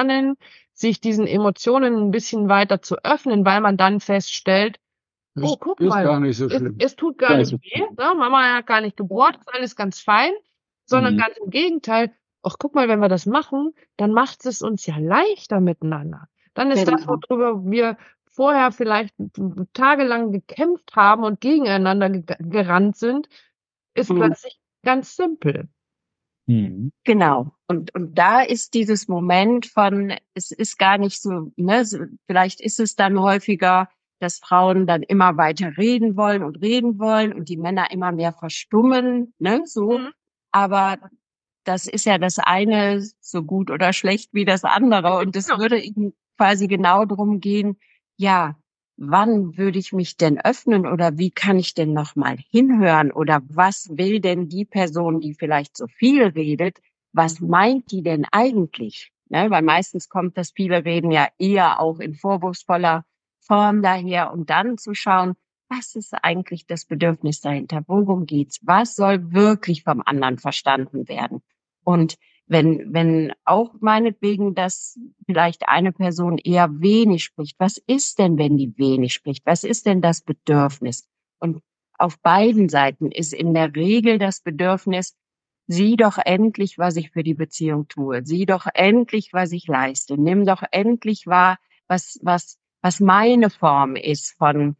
sich diesen Emotionen ein bisschen weiter zu öffnen, weil man dann feststellt, oh, guck Ist mal, gar nicht so schlimm. es tut gar nicht weh, ne? Mama hat gar nicht gebohrt, ist alles ganz fein, sondern Mhm. ganz im Gegenteil. Ach, guck mal, wenn wir das machen, dann macht es uns ja leichter miteinander. Dann ist das, Genau. worüber wir vorher vielleicht tagelang gekämpft haben und gegeneinander gerannt sind, ist Mhm. plötzlich ganz simpel. Mhm. Genau. Und da ist dieses Moment von, es ist gar nicht so, ne, so, vielleicht ist es dann häufiger, dass Frauen dann immer weiter reden wollen und die Männer immer mehr verstummen, ne, so. Mhm. Aber das ist ja das eine so gut oder schlecht wie das andere. Und es Genau. würde eben quasi genau darum gehen, ja, wann würde ich mich denn öffnen oder wie kann ich denn nochmal hinhören oder was will denn die Person, die vielleicht so viel redet, was meint die denn eigentlich? Ne? Weil meistens kommt das viele Reden ja eher auch in vorwurfsvoller Form daher, um dann zu schauen, was ist eigentlich das Bedürfnis dahinter? Worum geht's? Was soll wirklich vom anderen verstanden werden? Und wenn auch meinetwegen, dass vielleicht eine Person eher wenig spricht, was ist denn, wenn die wenig spricht? Was ist denn das Bedürfnis? Und auf beiden Seiten ist in der Regel das Bedürfnis, sieh doch endlich, was ich für die Beziehung tue. Sieh doch endlich, was ich leiste. Nimm doch endlich wahr, was meine Form ist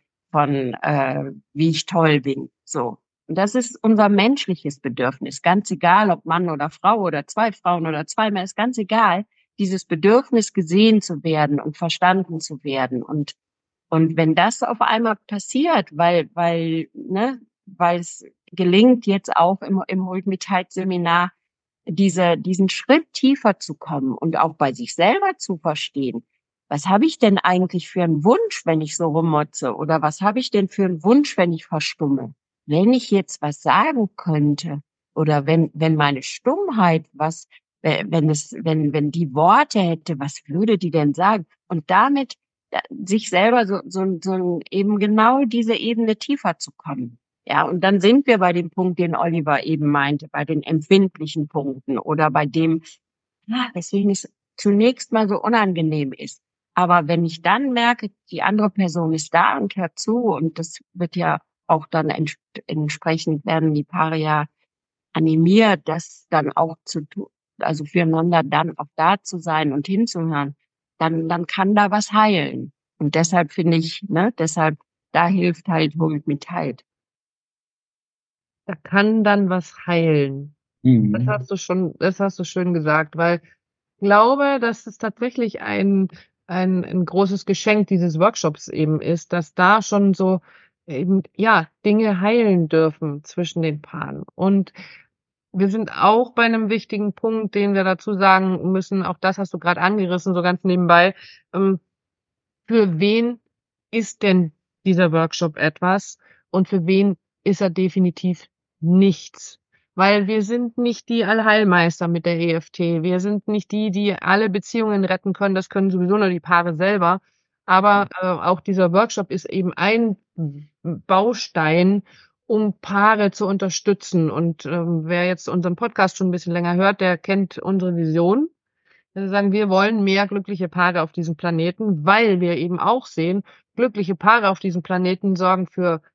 von wie ich toll bin. So. Und das ist unser menschliches Bedürfnis. Ganz egal, ob Mann oder Frau oder zwei Frauen oder zwei Männer, ist ganz egal. Dieses Bedürfnis, gesehen zu werden und verstanden zu werden. Und wenn das auf einmal passiert, weil es gelingt jetzt auch im Hold Me Tight Seminar, diesen Schritt tiefer zu kommen und auch bei sich selber zu verstehen, was habe ich denn eigentlich für einen Wunsch, wenn ich so rummotze? Oder was habe ich denn für einen Wunsch, wenn ich verstumme? Wenn ich jetzt was sagen könnte oder wenn meine Stummheit wenn die Worte hätte, was würde die denn sagen? Und damit sich selber so eben genau diese Ebene tiefer zu kommen. Ja, und dann sind wir bei dem Punkt, den Oliver eben meinte, bei den empfindlichen Punkten oder bei dem, weswegen es zunächst mal so unangenehm ist. Aber wenn ich dann merke, die andere Person ist da und hört zu, und das wird ja auch dann entsprechend werden die Paare ja animiert, das dann auch zu tun, also füreinander dann auch da zu sein und hinzuhören, dann kann da was heilen. Und deshalb finde ich, ne, da hilft halt Hold Me Tight. Da kann dann was heilen. Das Mhm. hast du schön gesagt, weil ich glaube, dass es tatsächlich ein großes Geschenk dieses Workshops eben ist, dass da schon so eben, ja, Dinge heilen dürfen zwischen den Paaren. Und wir sind auch bei einem wichtigen Punkt, den wir dazu sagen müssen, auch das hast du gerade angerissen, so ganz nebenbei. Für wen ist denn dieser Workshop etwas und für wen ist er definitiv nichts? Weil wir sind nicht die Allheilmeister mit der EFT. Wir sind nicht die, die alle Beziehungen retten können. Das können sowieso nur die Paare selber. Aber auch dieser Workshop ist eben ein Baustein, um Paare zu unterstützen. Und wer jetzt unseren Podcast schon ein bisschen länger hört, der kennt unsere Vision. Wir sagen, wir wollen mehr glückliche Paare auf diesem Planeten, weil wir eben auch sehen, glückliche Paare auf diesem Planeten sorgen für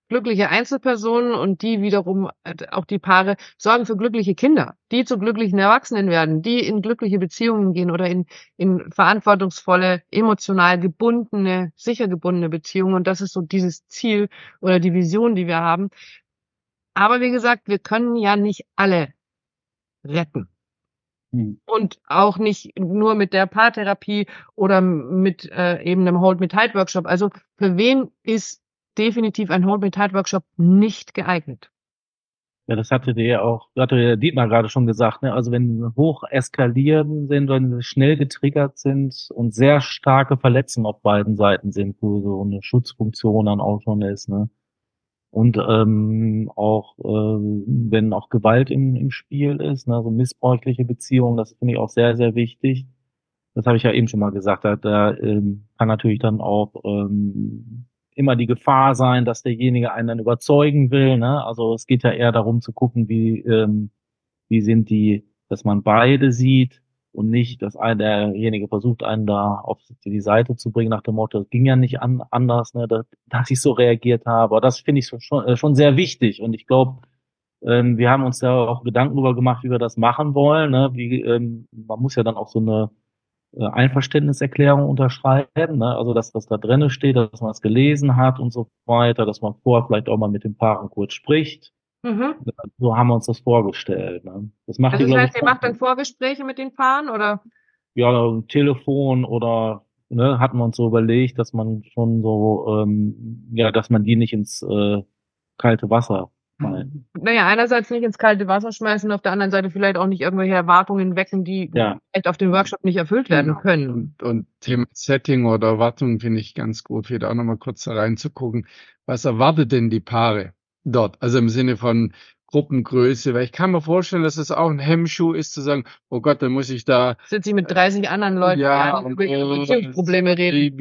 glückliche Einzelpersonen und die wiederum, auch die Paare, sorgen für glückliche Kinder, die zu glücklichen Erwachsenen werden, die in glückliche Beziehungen gehen oder in verantwortungsvolle, emotional gebundene, sicher gebundene Beziehungen. Und das ist so dieses Ziel oder die Vision, die wir haben. Aber wie gesagt, wir können ja nicht alle retten. Hm. Und auch nicht nur mit der Paartherapie oder mit eben einem Hold Me Tight Workshop. Also für wen ist definitiv ein Hold Me Tight Workshop nicht geeignet? Ja, das hatte der Dietmar gerade schon gesagt, ne? Also wenn wir hoch eskalieren sind, wenn wir schnell getriggert sind und sehr starke Verletzungen auf beiden Seiten sind, wo so eine Schutzfunktion dann auch schon ist, ne? Und auch wenn auch Gewalt im Spiel ist, ne? So missbräuchliche Beziehungen, das finde ich auch sehr, sehr wichtig. Das habe ich ja eben schon mal gesagt. Da kann natürlich dann auch immer die Gefahr sein, dass derjenige einen dann überzeugen will. Ne? Also es geht ja eher darum zu gucken, wie sind die, dass man beide sieht und nicht, dass derjenige versucht, einen da auf die Seite zu bringen nach dem Motto, das ging ja nicht anders, ne? Dass ich so reagiert habe. Aber das finde ich schon sehr wichtig. Und ich glaube, wir haben uns da auch Gedanken darüber gemacht, wie wir das machen wollen. Ne? Man muss ja dann auch so eine Einverständniserklärung unterschreiben, ne? Also das, was da drinnen steht, dass man es gelesen hat und so weiter, dass man vorher vielleicht auch mal mit den Paaren kurz spricht. Mhm. So haben wir uns das vorgestellt. Ne? Das macht Also ihr, das glaube heißt, ich, ihr macht dann Vorgespräche mit den Paaren oder? ja, Telefon oder ne, hatten wir uns so überlegt, dass man schon so, ja, dass man die nicht ins kalte Wasser fallen. Naja, einerseits nicht ins kalte Wasser schmeißen, auf der anderen Seite vielleicht auch nicht irgendwelche Erwartungen wecken, die Ja. vielleicht auf dem Workshop nicht erfüllt werden Genau. können. Und Thema Setting oder Erwartung finde ich ganz gut, wieder auch nochmal kurz da reinzugucken. Was erwartet denn die Paare dort? Also im Sinne von Gruppengröße, weil ich kann mir vorstellen, dass es auch ein Hemmschuh ist, zu sagen, oh Gott, dann muss ich da, Sitze ich mit 30 anderen Leuten, die ja, alle über ihre Beziehungsprobleme reden.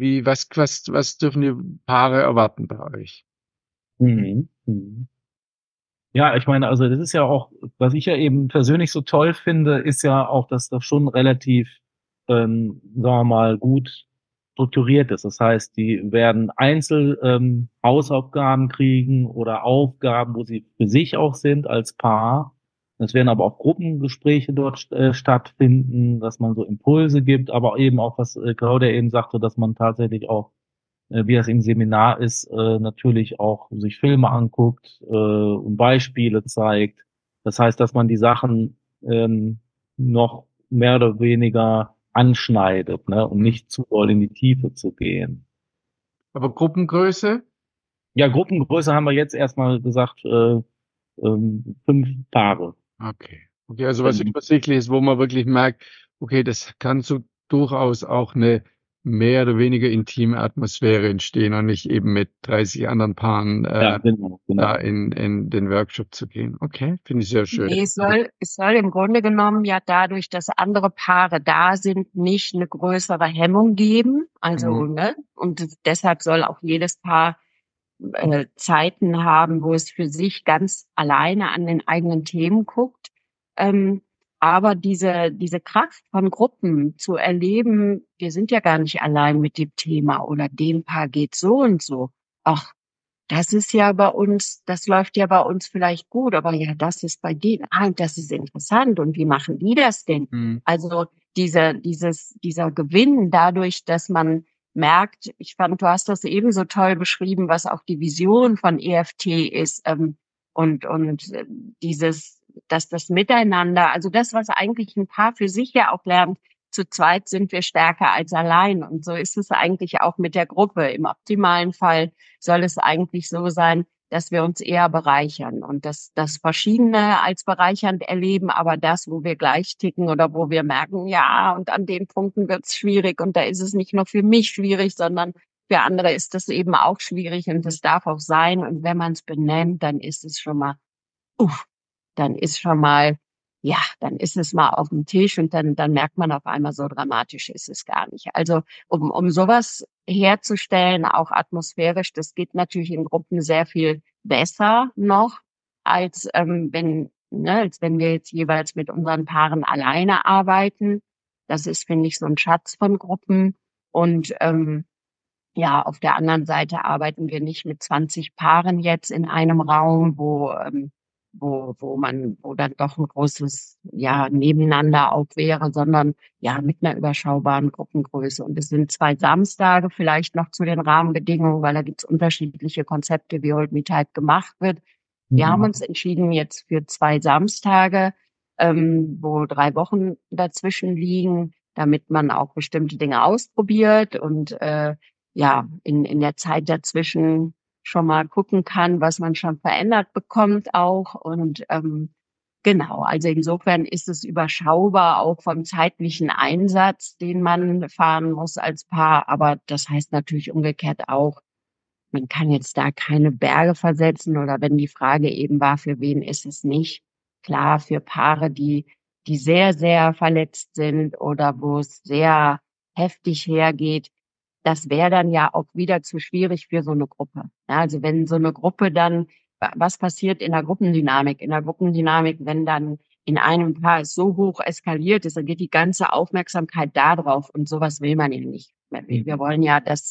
was dürfen die Paare erwarten bei euch? Mhm. Mhm. Ja, ich meine, also das ist ja auch, was ich ja eben persönlich so toll finde, ist ja auch, dass das schon relativ, sagen wir mal, gut strukturiert ist. Das heißt, die werden Hausaufgaben kriegen oder Aufgaben, wo sie für sich auch sind als Paar. Es werden aber auch Gruppengespräche dort stattfinden, dass man so Impulse gibt, aber eben auch, was Claudia eben sagte, dass man tatsächlich auch wie das im Seminar ist, natürlich auch sich Filme anguckt und Beispiele zeigt. Das heißt, dass man die Sachen noch mehr oder weniger anschneidet, ne, um nicht zu doll in die Tiefe zu gehen. Aber Gruppengröße? Ja, Gruppengröße haben wir jetzt erstmal gesagt, 5 Paare. Okay. Okay, also was übersichtlich ist, wo man wirklich merkt, okay, das kann so durchaus auch eine mehr oder weniger intime Atmosphäre entstehen und nicht eben mit 30 anderen Paaren Ja, genau. da in den Workshop zu gehen. Okay, finde ich sehr schön. Nee, es soll im Grunde genommen ja dadurch, dass andere Paare da sind, nicht eine größere Hemmung geben. Also, ne? Und deshalb soll auch jedes Paar Zeiten haben, wo es für sich ganz alleine an den eigenen Themen guckt. Aber diese Kraft von Gruppen zu erleben, wir sind ja gar nicht allein mit dem Thema oder dem Paar geht so und so. Ach, das ist ja bei uns, das läuft ja bei uns vielleicht gut, aber ja, das ist bei denen, und das ist interessant. Und wie machen die das denn? Mhm. Also dieser Gewinn dadurch, dass man merkt, ich fand, du hast das eben so toll beschrieben, was auch die Vision von EFT ist, und dass das Miteinander, also das, was eigentlich ein Paar für sich ja auch lernt, zu zweit sind wir stärker als allein. Und so ist es eigentlich auch mit der Gruppe. Im optimalen Fall soll es eigentlich so sein, dass wir uns eher bereichern und das Verschiedene als bereichernd erleben, aber das, wo wir gleich ticken oder wo wir merken, ja, und an den Punkten wird es schwierig und da ist es nicht nur für mich schwierig, sondern für andere ist das eben auch schwierig und das darf auch sein. Und wenn man es benennt, dann ist es schon mal, dann ist schon mal, ja, dann ist es mal auf dem Tisch und dann merkt man auf einmal, so dramatisch ist es gar nicht. Also um sowas herzustellen, auch atmosphärisch, das geht natürlich in Gruppen sehr viel besser noch, als als wenn wir jetzt jeweils mit unseren Paaren alleine arbeiten. Das ist, finde ich, so ein Schatz von Gruppen. Und ja, auf der anderen Seite arbeiten wir nicht mit 20 Paaren jetzt in einem Raum, wo dann doch ein großes, ja, Nebeneinander auch wäre, sondern ja, mit einer überschaubaren Gruppengröße. Und es sind 2 Samstage vielleicht noch zu den Rahmenbedingungen, weil da gibt's unterschiedliche Konzepte, wie Hold Me Tight gemacht wird. Wir haben uns entschieden jetzt für 2 Samstage, wo 3 Wochen dazwischen liegen, damit man auch bestimmte Dinge ausprobiert und ja, in der Zeit dazwischen schon mal gucken kann, was man schon verändert bekommt auch. Und genau, also insofern ist es überschaubar auch vom zeitlichen Einsatz, den man fahren muss als Paar. Aber das heißt natürlich umgekehrt auch, man kann jetzt da keine Berge versetzen oder wenn die Frage eben war, für wen ist es nicht? Klar, für Paare, die sehr, sehr verletzt sind oder wo es sehr heftig hergeht, das wäre dann ja auch wieder zu schwierig für so eine Gruppe. Ja, also wenn so eine Gruppe dann, was passiert in der Gruppendynamik? In der Gruppendynamik, wenn dann in einem Paar es so hoch eskaliert ist, dann geht die ganze Aufmerksamkeit da drauf und sowas will man ja nicht. Wir wollen ja, dass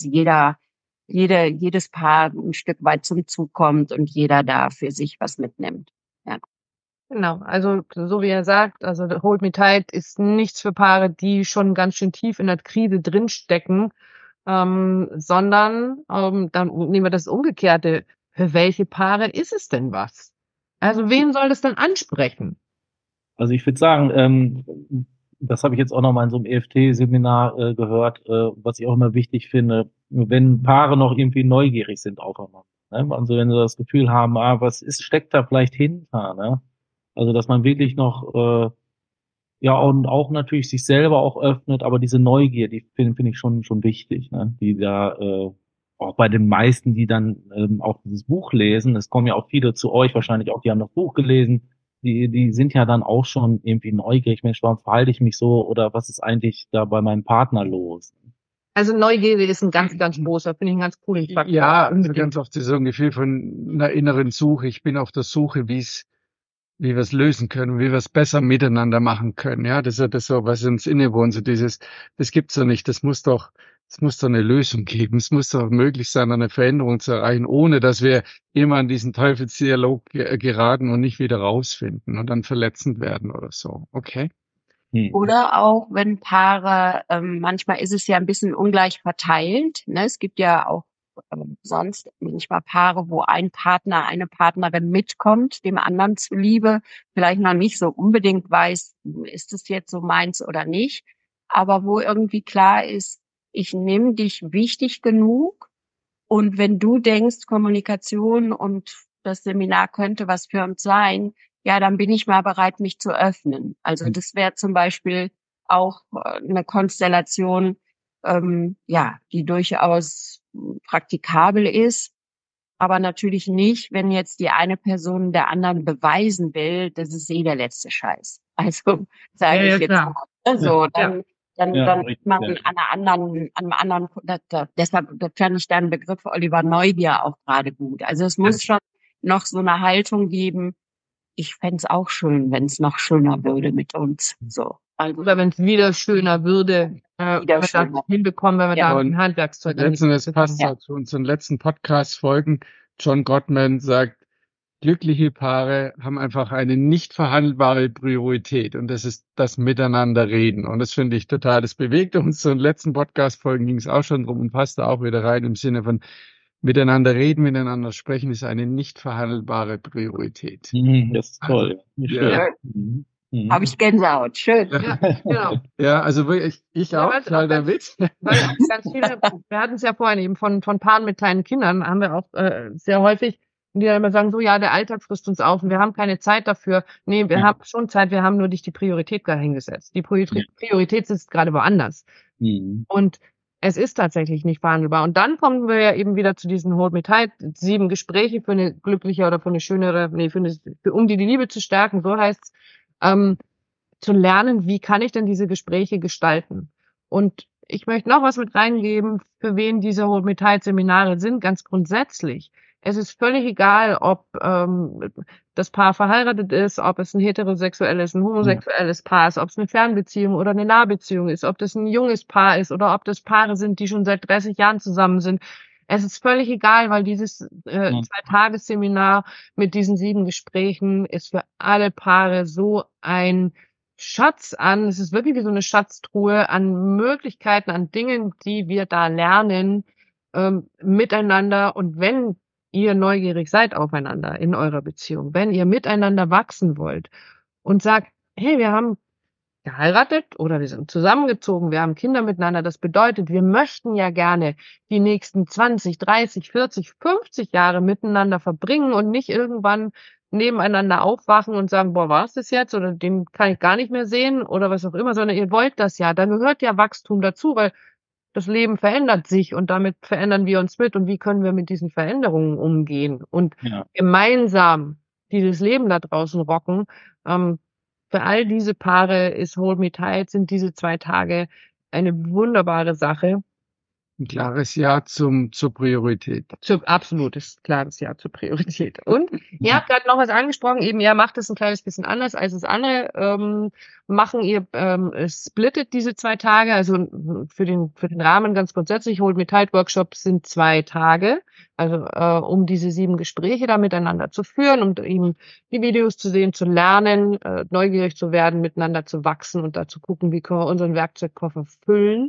jedes Paar ein Stück weit zum Zug kommt und jeder da für sich was mitnimmt. Ja. Genau, also so wie er sagt, also Hold Me Tight ist nichts für Paare, die schon ganz schön tief in der Krise drinstecken, sondern dann nehmen wir das Umgekehrte. Für welche Paare ist es denn was? Also wen soll das dann ansprechen? Also ich würde sagen, das habe ich jetzt auch noch mal in so einem EFT-Seminar gehört, was ich auch immer wichtig finde, wenn Paare noch irgendwie neugierig sind aufeinander. Ne? Also wenn sie das Gefühl haben, steckt da vielleicht hinter, ne? Also dass man wirklich noch ja und auch natürlich sich selber auch öffnet, aber diese Neugier, die finde ich schon wichtig, ne? Die da auch bei den meisten, die dann auch dieses Buch lesen, es kommen ja auch viele zu euch, wahrscheinlich auch, die haben das Buch gelesen, die sind ja dann auch schon irgendwie neugierig, Mensch, warum verhalte ich mich so oder was ist eigentlich da bei meinem Partner los? Also Neugierde ist ein ganz, ganz großer, finde ich einen ganz coolen Faktor. Ja, also ganz oft ist so ein Gefühl von einer inneren Suche. Ich bin auf der Suche, wie wir es lösen können, wie wir es besser miteinander machen können. Ja, das ist ja das so, was uns innewohnt, so dieses, das gibt's doch nicht, es muss doch eine Lösung geben. Es muss doch möglich sein, eine Veränderung zu erreichen, ohne dass wir immer in diesen Teufelsdialog geraten und nicht wieder rausfinden und dann verletzend werden oder so. Okay? Oder auch, wenn Paare, manchmal ist es ja ein bisschen ungleich verteilt, ne? Es gibt ja auch sonst manchmal Paare, wo ein Partner, eine Partnerin mitkommt, dem anderen zuliebe, vielleicht noch nicht so unbedingt weiß, ist es jetzt so meins oder nicht, aber wo irgendwie klar ist, ich nehme dich wichtig genug und wenn du denkst, Kommunikation und das Seminar könnte was für uns sein, ja, dann bin ich mal bereit, mich zu öffnen. Also das wäre zum Beispiel auch eine Konstellation, ja, die durchaus praktikabel ist, aber natürlich nicht, wenn jetzt die eine Person der anderen beweisen will, das ist der letzte Scheiß. Also sage ich jetzt mal. So, dann richtig, man an einem anderen, deshalb fand ich deinen Begriff Oliver Neugier auch gerade gut. Also es muss schon noch so eine Haltung geben. Ich fänd's auch schön, wenn es noch schöner würde mit uns. So. Also, Oder wenn es wieder schöner würde, wenn wir das hinbekommen, wenn wir da ein Handwerkszeug letztens passt zu unseren letzten Podcast-Folgen. John Gottman sagt, glückliche Paare haben einfach eine nicht verhandelbare Priorität und das ist das Miteinander reden. Und das finde ich total, das bewegt uns. So in den letzten Podcast-Folgen ging es auch schon drum und passt da auch wieder rein im Sinne von miteinander reden, miteinander sprechen ist eine nicht verhandelbare Priorität. Das ist toll. Ja. Habe ich Gänsehaut. Schön. Ja, genau. Ja, also wirklich, ich auch, total der Witz. Weil ganz viele, wir hatten es ja vorhin eben von Paaren mit kleinen Kindern, haben wir auch sehr häufig, die dann immer sagen, so, ja, der Alltag frisst uns auf und wir haben keine Zeit dafür. Nee, wir haben schon Zeit, wir haben nur nicht die Priorität dahingesetzt. Die Priorität sitzt gerade woanders. Und es ist tatsächlich nicht verhandelbar. Und dann kommen wir ja eben wieder zu diesen Hold Me Tight, 7 Gespräche für eine glückliche oder für eine schönere, um die Liebe zu stärken, so heißt's, zu lernen, wie kann ich denn diese Gespräche gestalten? Und ich möchte noch was mit reingeben, für wen diese Hold Me Tight Seminare sind, ganz grundsätzlich. Es ist völlig egal, ob das Paar verheiratet ist, ob es ein heterosexuelles, ein homosexuelles Paar ist, ob es eine Fernbeziehung oder eine Nahbeziehung ist, ob das ein junges Paar ist oder ob das Paare sind, die schon seit 30 Jahren zusammen sind. Es ist völlig egal, weil dieses 2-Tages-Seminar mit diesen 7 Gesprächen ist für alle Paare so ein Schatz an. Es ist wirklich wie so eine Schatztruhe an Möglichkeiten, an Dingen, die wir da lernen, miteinander. Und wenn ihr neugierig seid aufeinander in eurer Beziehung, wenn ihr miteinander wachsen wollt und sagt, hey, wir haben geheiratet oder wir sind zusammengezogen, wir haben Kinder miteinander, das bedeutet, wir möchten ja gerne die nächsten 20, 30, 40, 50 Jahre miteinander verbringen und nicht irgendwann nebeneinander aufwachen und sagen, boah, war es das jetzt oder den kann ich gar nicht mehr sehen oder was auch immer, sondern ihr wollt das ja. Da gehört ja Wachstum dazu, weil das Leben verändert sich und damit verändern wir uns mit. Und wie können wir mit diesen Veränderungen umgehen und gemeinsam dieses Leben da draußen rocken? Für all diese Paare ist Hold Me Tight, sind diese 2 Tage eine wunderbare Sache. Ein klares Ja zur Priorität. Absolutes klares Ja zur Priorität. Und ihr habt gerade noch was angesprochen, eben ihr macht es ein kleines bisschen anders als das andere machen. Ihr splittet diese 2 Tage, also für den Rahmen ganz grundsätzlich, Hold Me Tight Workshops sind 2 Tage, also um diese 7 Gespräche da miteinander zu führen, um eben die Videos zu sehen, zu lernen, neugierig zu werden, miteinander zu wachsen und da zu gucken, wie können wir unseren Werkzeugkoffer füllen.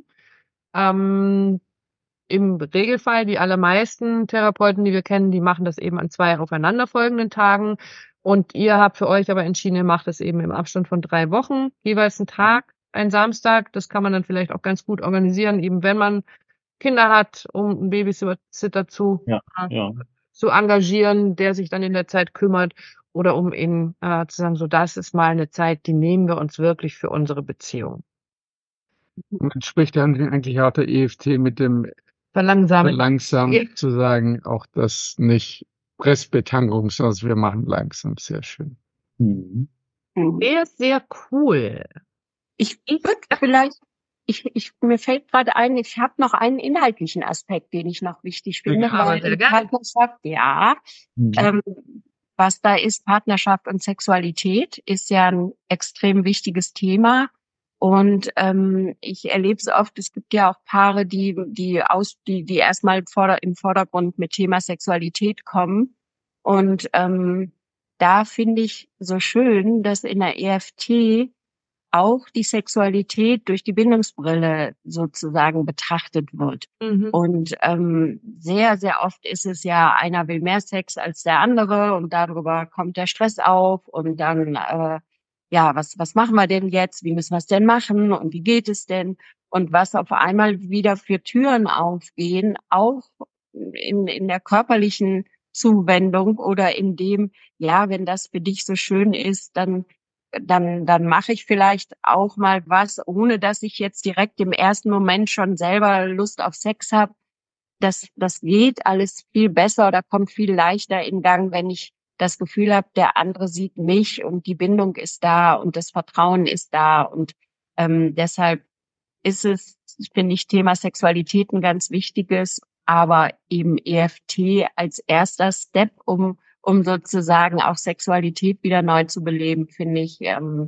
Im Regelfall, die allermeisten Therapeuten, die wir kennen, die machen das eben an 2 aufeinanderfolgenden Tagen. Und ihr habt für euch aber entschieden, ihr macht es eben im Abstand von 3 Wochen, jeweils einen Tag, einen Samstag. Das kann man dann vielleicht auch ganz gut organisieren, eben wenn man Kinder hat, um einen Babysitter zu engagieren, der sich dann in der Zeit kümmert oder um eben zu sagen, so das ist mal eine Zeit, die nehmen wir uns wirklich für unsere Beziehung. Man spricht dann eigentlich auch der EFT mit dem Verlangsamen zu sagen, auch das nicht Pressbetankung, sondern wir machen langsam. Sehr schön. Sehr, sehr cool. Ich würde vielleicht, mir fällt gerade ein, ich habe noch einen inhaltlichen Aspekt, den ich noch wichtig finde, weil in Partnerschaft, was da ist, Partnerschaft und Sexualität ist ja ein extrem wichtiges Thema. Und ich erlebe es oft, es gibt ja auch Paare, die erstmal im Vordergrund mit Thema Sexualität kommen. Und da finde ich so schön, dass in der EFT auch die Sexualität durch die Bindungsbrille sozusagen betrachtet wird. Und sehr, sehr oft ist es ja, einer will mehr Sex als der andere und darüber kommt der Stress auf und dann was machen wir denn jetzt? Wie müssen wir es denn machen? Und wie geht es denn? Und was auf einmal wieder für Türen aufgehen, auch in der körperlichen Zuwendung oder in dem, wenn das für dich so schön ist, dann mache ich vielleicht auch mal was, ohne dass ich jetzt direkt im ersten Moment schon selber Lust auf Sex habe. Das geht alles viel besser oder kommt viel leichter in Gang, wenn ich das Gefühl habe, der andere sieht mich und die Bindung ist da und das Vertrauen ist da. Und deshalb ist es, finde ich, Thema Sexualität ein ganz wichtiges, aber eben EFT als erster Step, um sozusagen auch Sexualität wieder neu zu beleben, finde ich,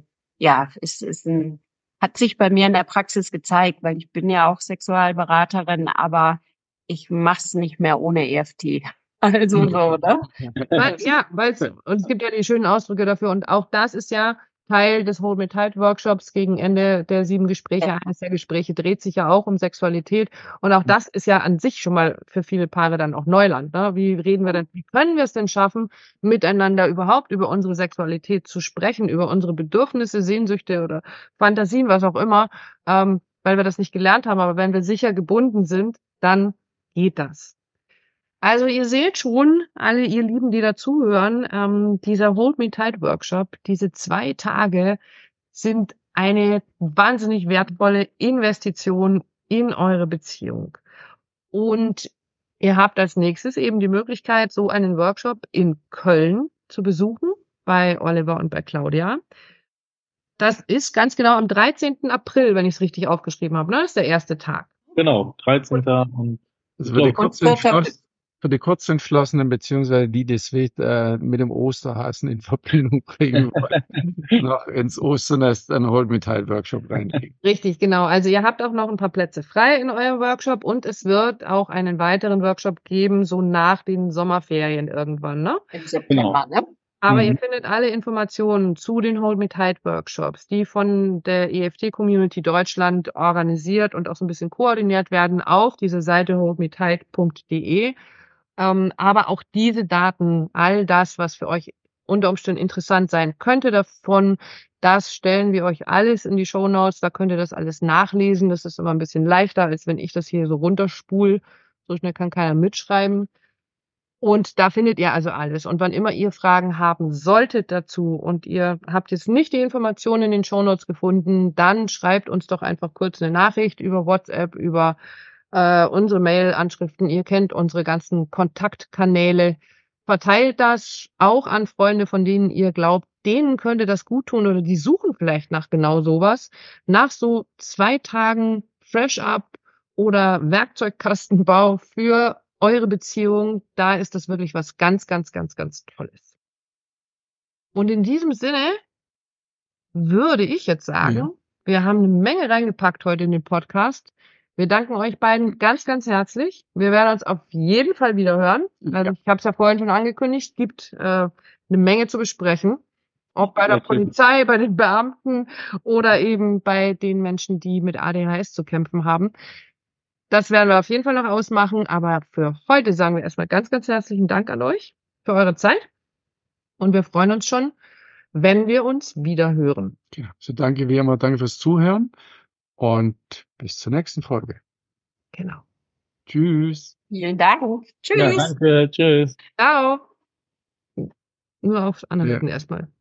hat sich bei mir in der Praxis gezeigt, weil ich bin ja auch Sexualberaterin, aber ich mache es nicht mehr ohne EFT. Also so, ne? Und es gibt ja die schönen Ausdrücke dafür und auch das ist ja Teil des Hold Me Tight Workshops gegen Ende der 7 Gespräche. Eines der Gespräche dreht sich ja auch um Sexualität und auch das ist ja an sich schon mal für viele Paare dann auch Neuland. Ne? Wie können wir es denn schaffen, miteinander überhaupt über unsere Sexualität zu sprechen, über unsere Bedürfnisse, Sehnsüchte oder Fantasien, was auch immer, weil wir das nicht gelernt haben. Aber wenn wir sicher gebunden sind, dann geht das. Also ihr seht schon, alle ihr Lieben, die dazuhören, dieser Hold Me Tight Workshop, diese 2 Tage sind eine wahnsinnig wertvolle Investition in eure Beziehung. Und ihr habt als nächstes eben die Möglichkeit, so einen Workshop in Köln zu besuchen, bei Oliver und bei Claudia. Das ist ganz genau am 13. April, wenn ich es richtig aufgeschrieben habe, ne? Das ist der erste Tag. Genau, 13. Das wird kurz entschlossen. für die Kurzentschlossenen beziehungsweise die das mit dem Osterhasen in Verbindung bringen wollen, noch ins Osternest einen Hold Me Tight Workshop reinkriegen. Richtig, genau. Also ihr habt auch noch ein paar Plätze frei in eurem Workshop und es wird auch einen weiteren Workshop geben, so nach den Sommerferien irgendwann, ne? Im September, ne? Aber ihr findet alle Informationen zu den Hold Me Tight Workshops, die von der EFT-Community Deutschland organisiert und auch so ein bisschen koordiniert werden, auf dieser Seite holdmetight.de. Aber auch diese Daten, all das, was für euch unter Umständen interessant sein könnte davon, das stellen wir euch alles in die Shownotes. Da könnt ihr das alles nachlesen. Das ist immer ein bisschen leichter, als wenn ich das hier so runterspule. So schnell kann keiner mitschreiben. Und da findet ihr also alles. Und wann immer ihr Fragen haben solltet dazu und ihr habt jetzt nicht die Informationen in den Shownotes gefunden, dann schreibt uns doch einfach kurz eine Nachricht über WhatsApp, über unsere Mail-Anschriften. Ihr kennt unsere ganzen Kontaktkanäle. Verteilt das auch an Freunde, von denen ihr glaubt, denen könnte das gut tun oder die suchen vielleicht nach genau sowas. Nach so 2 Tagen Fresh-Up oder Werkzeugkastenbau für eure Beziehung, da ist das wirklich was ganz, ganz, ganz, ganz Tolles. Und in diesem Sinne würde ich jetzt sagen, wir haben eine Menge reingepackt heute in den Podcast. Wir danken euch beiden ganz, ganz herzlich. Wir werden uns auf jeden Fall wieder hören. Also ich habe es ja vorhin schon angekündigt, gibt eine Menge zu besprechen. Ob bei der Polizei, bei den Beamten oder eben bei den Menschen, die mit ADHS zu kämpfen haben. Das werden wir auf jeden Fall noch ausmachen. Aber für heute sagen wir erstmal ganz, ganz herzlichen Dank an euch für eure Zeit. Und wir freuen uns schon, wenn wir uns wieder hören. Ja, so danke wie immer, danke fürs Zuhören und bis zur nächsten Folge. Genau. Tschüss. Vielen Dank. Tschüss. Ja, danke. Tschüss. Ciao. Nur aufs Anhalten erstmal.